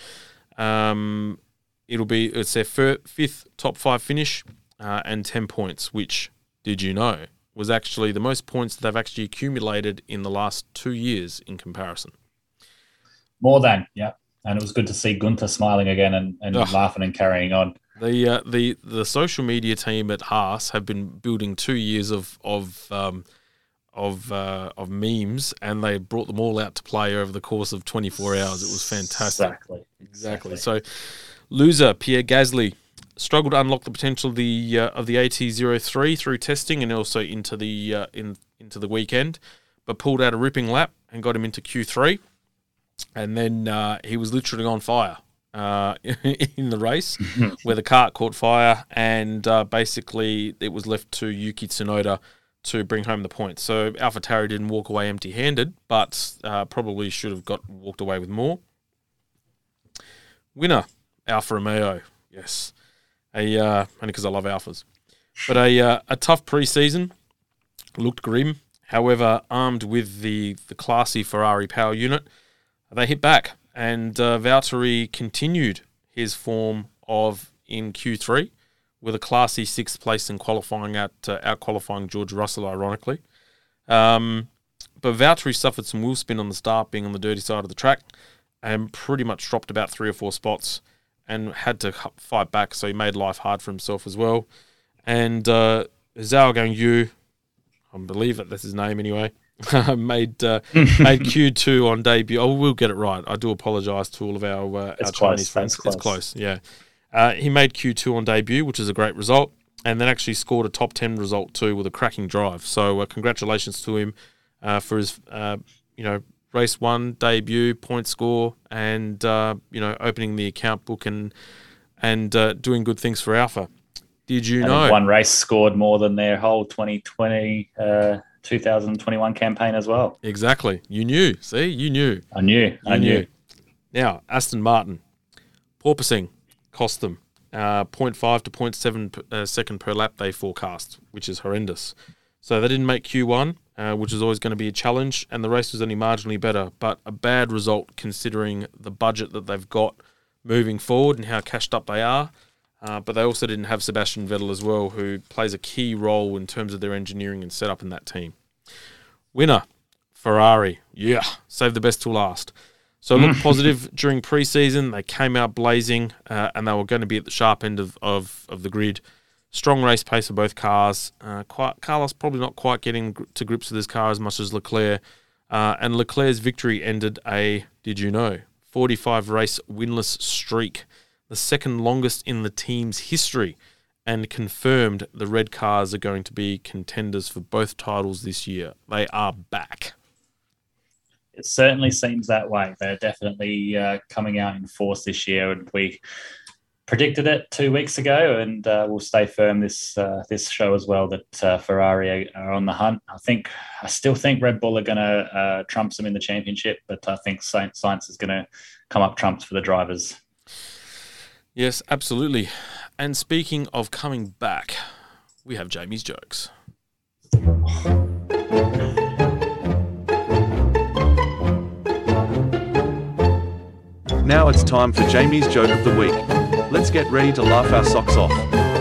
it's their fifth top 5 finish. And 10 points, which, did you know, was actually the most points that they've actually accumulated in the last 2 years in comparison. More than, yeah. And it was good to see Gunther smiling again and laughing and carrying on. The social media team at Haas have been building 2 years of memes, and they brought them all out to play over the course of 24 hours. It was fantastic. Exactly. So, loser Pierre Gasly struggled to unlock the potential of the AT03 through testing and also into the into the weekend, but pulled out a ripping lap and got him into Q3, and then he was literally on fire in the race where the kart caught fire, and basically it was left to Yuki Tsunoda to bring home the points. So AlphaTauri didn't walk away empty-handed, but probably should have walked away with more. Winner, Alfa Romeo. Yes. Only because I love Alphas. But a tough pre-season. Looked grim. However, armed with the classy Ferrari power unit, they hit back. And Valtteri continued his form in Q3 with a classy 6th place in qualifying out-qualifying George Russell, ironically. But Valtteri suffered some wheel spin on the start, being on the dirty side of the track, and pretty much dropped about 3 or 4 spots and had to fight back, so he made life hard for himself as well. And Zhao Guanyu, I believe that's his name anyway, made Q2 on debut. Oh, we'll get it right. I do apologise to all of our Chinese friends. It's close, yeah. He made Q2 on debut, which is a great result, and then actually scored a top 10 result too with a cracking drive. So congratulations to him for his race 1 debut, point score, and opening the account book and doing good things for Alpha. Did you know one race scored more than their whole 2021 campaign as well? Exactly. You knew. See, you knew. I knew. Now, Aston Martin, porpoising cost them 0.5 to 0.7 second per lap they forecast, which is horrendous. So they didn't make Q1, which is always going to be a challenge, and the race was only marginally better, but a bad result considering the budget that they've got moving forward and how cashed up they are. But they also didn't have Sebastian Vettel as well, who plays a key role in terms of their engineering and setup in that team. Winner, Ferrari. Yeah, save the best till last. So looked positive during pre-season. They came out blazing, and they were going to be at the sharp end of the grid. Strong race pace of both cars. Carlos probably not quite getting to grips with his car as much as Leclerc. And Leclerc's victory ended a, did you know, 45-race winless streak, the second longest in the team's history, and confirmed the red cars are going to be contenders for both titles this year. They are back. It certainly seems that way. They're definitely coming out in force this year, and we predicted it 2 weeks ago, and we'll stay firm this show as well that Ferrari are on the hunt. I still think Red Bull are going to trump them in the championship, but I think Sainz is going to come up trumps for the drivers. Yes, absolutely. And speaking of coming back, we have Jamie's jokes. Now it's time for Jamie's joke of the week. Let's get ready to laugh our socks off.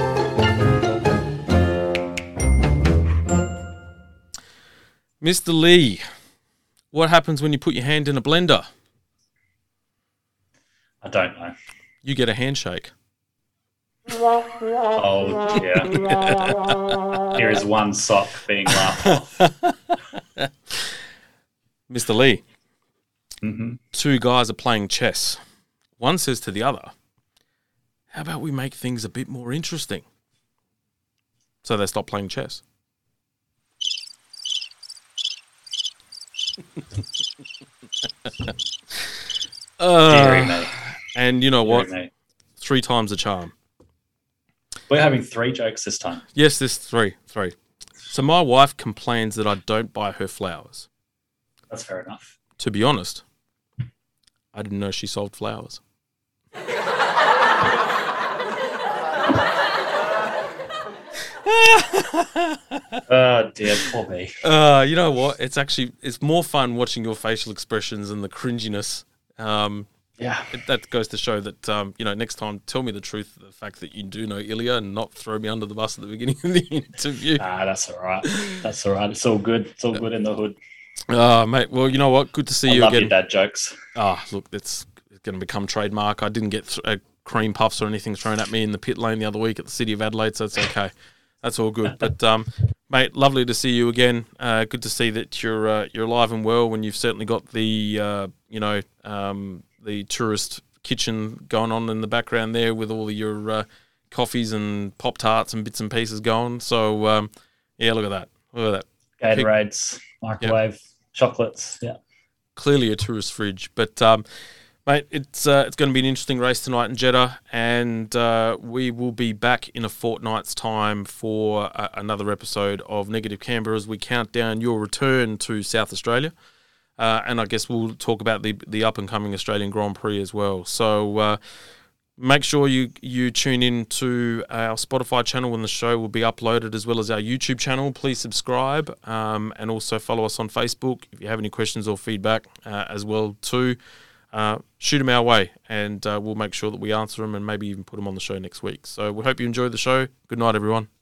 Mr. Lee, what happens when you put your hand in a blender? I don't know. You get a handshake. Oh, yeah. Here is one sock being laughed off. Mr. Lee, mm-hmm. 2 guys are playing chess. One says to the other, how about we make things a bit more interesting? So they stop playing chess. Deary me. And you know what? 3 times the charm. We're having 3 jokes this time. Yes, there's 3. So my wife complains that I don't buy her flowers. That's fair enough. To be honest, I didn't know she sold flowers. Oh dear, poor me. You know what? It's more fun watching your facial expressions and the cringiness. Yeah. That goes to show that, next time, tell me the truth, the fact that you do know Ilya and not throw me under the bus at the beginning of the interview. That's all right. That's all right. It's all good. It's all good in the hood. Mate, well, you know what? Good to see you again. I love your dad jokes. Look, it's going to become trademark. I didn't get cream puffs or anything thrown at me in the pit lane the other week at the City of Adelaide, so it's okay. That's all good. But, mate, lovely to see you again. Good to see that you're alive and well when you've certainly got the, the tourist kitchen going on in the background there with all your coffees and Pop-Tarts and bits and pieces going. So, yeah, look at that. Look at that. Gatorades, microwave, chocolates, yeah. Clearly a tourist fridge. But, mate, it's going to be an interesting race tonight in Jeddah, and we will be back in a fortnight's time for another episode of Negative Canberra as we count down your return to South Australia. And I guess we'll talk about the up-and-coming Australian Grand Prix as well. So make sure you tune in to our Spotify channel when the show will be uploaded, as well as our YouTube channel. Please subscribe and also follow us on Facebook if you have any questions or feedback as well too. Shoot them our way, and we'll make sure that we answer them and maybe even put them on the show next week. So we hope you enjoyed the show. Good night, everyone.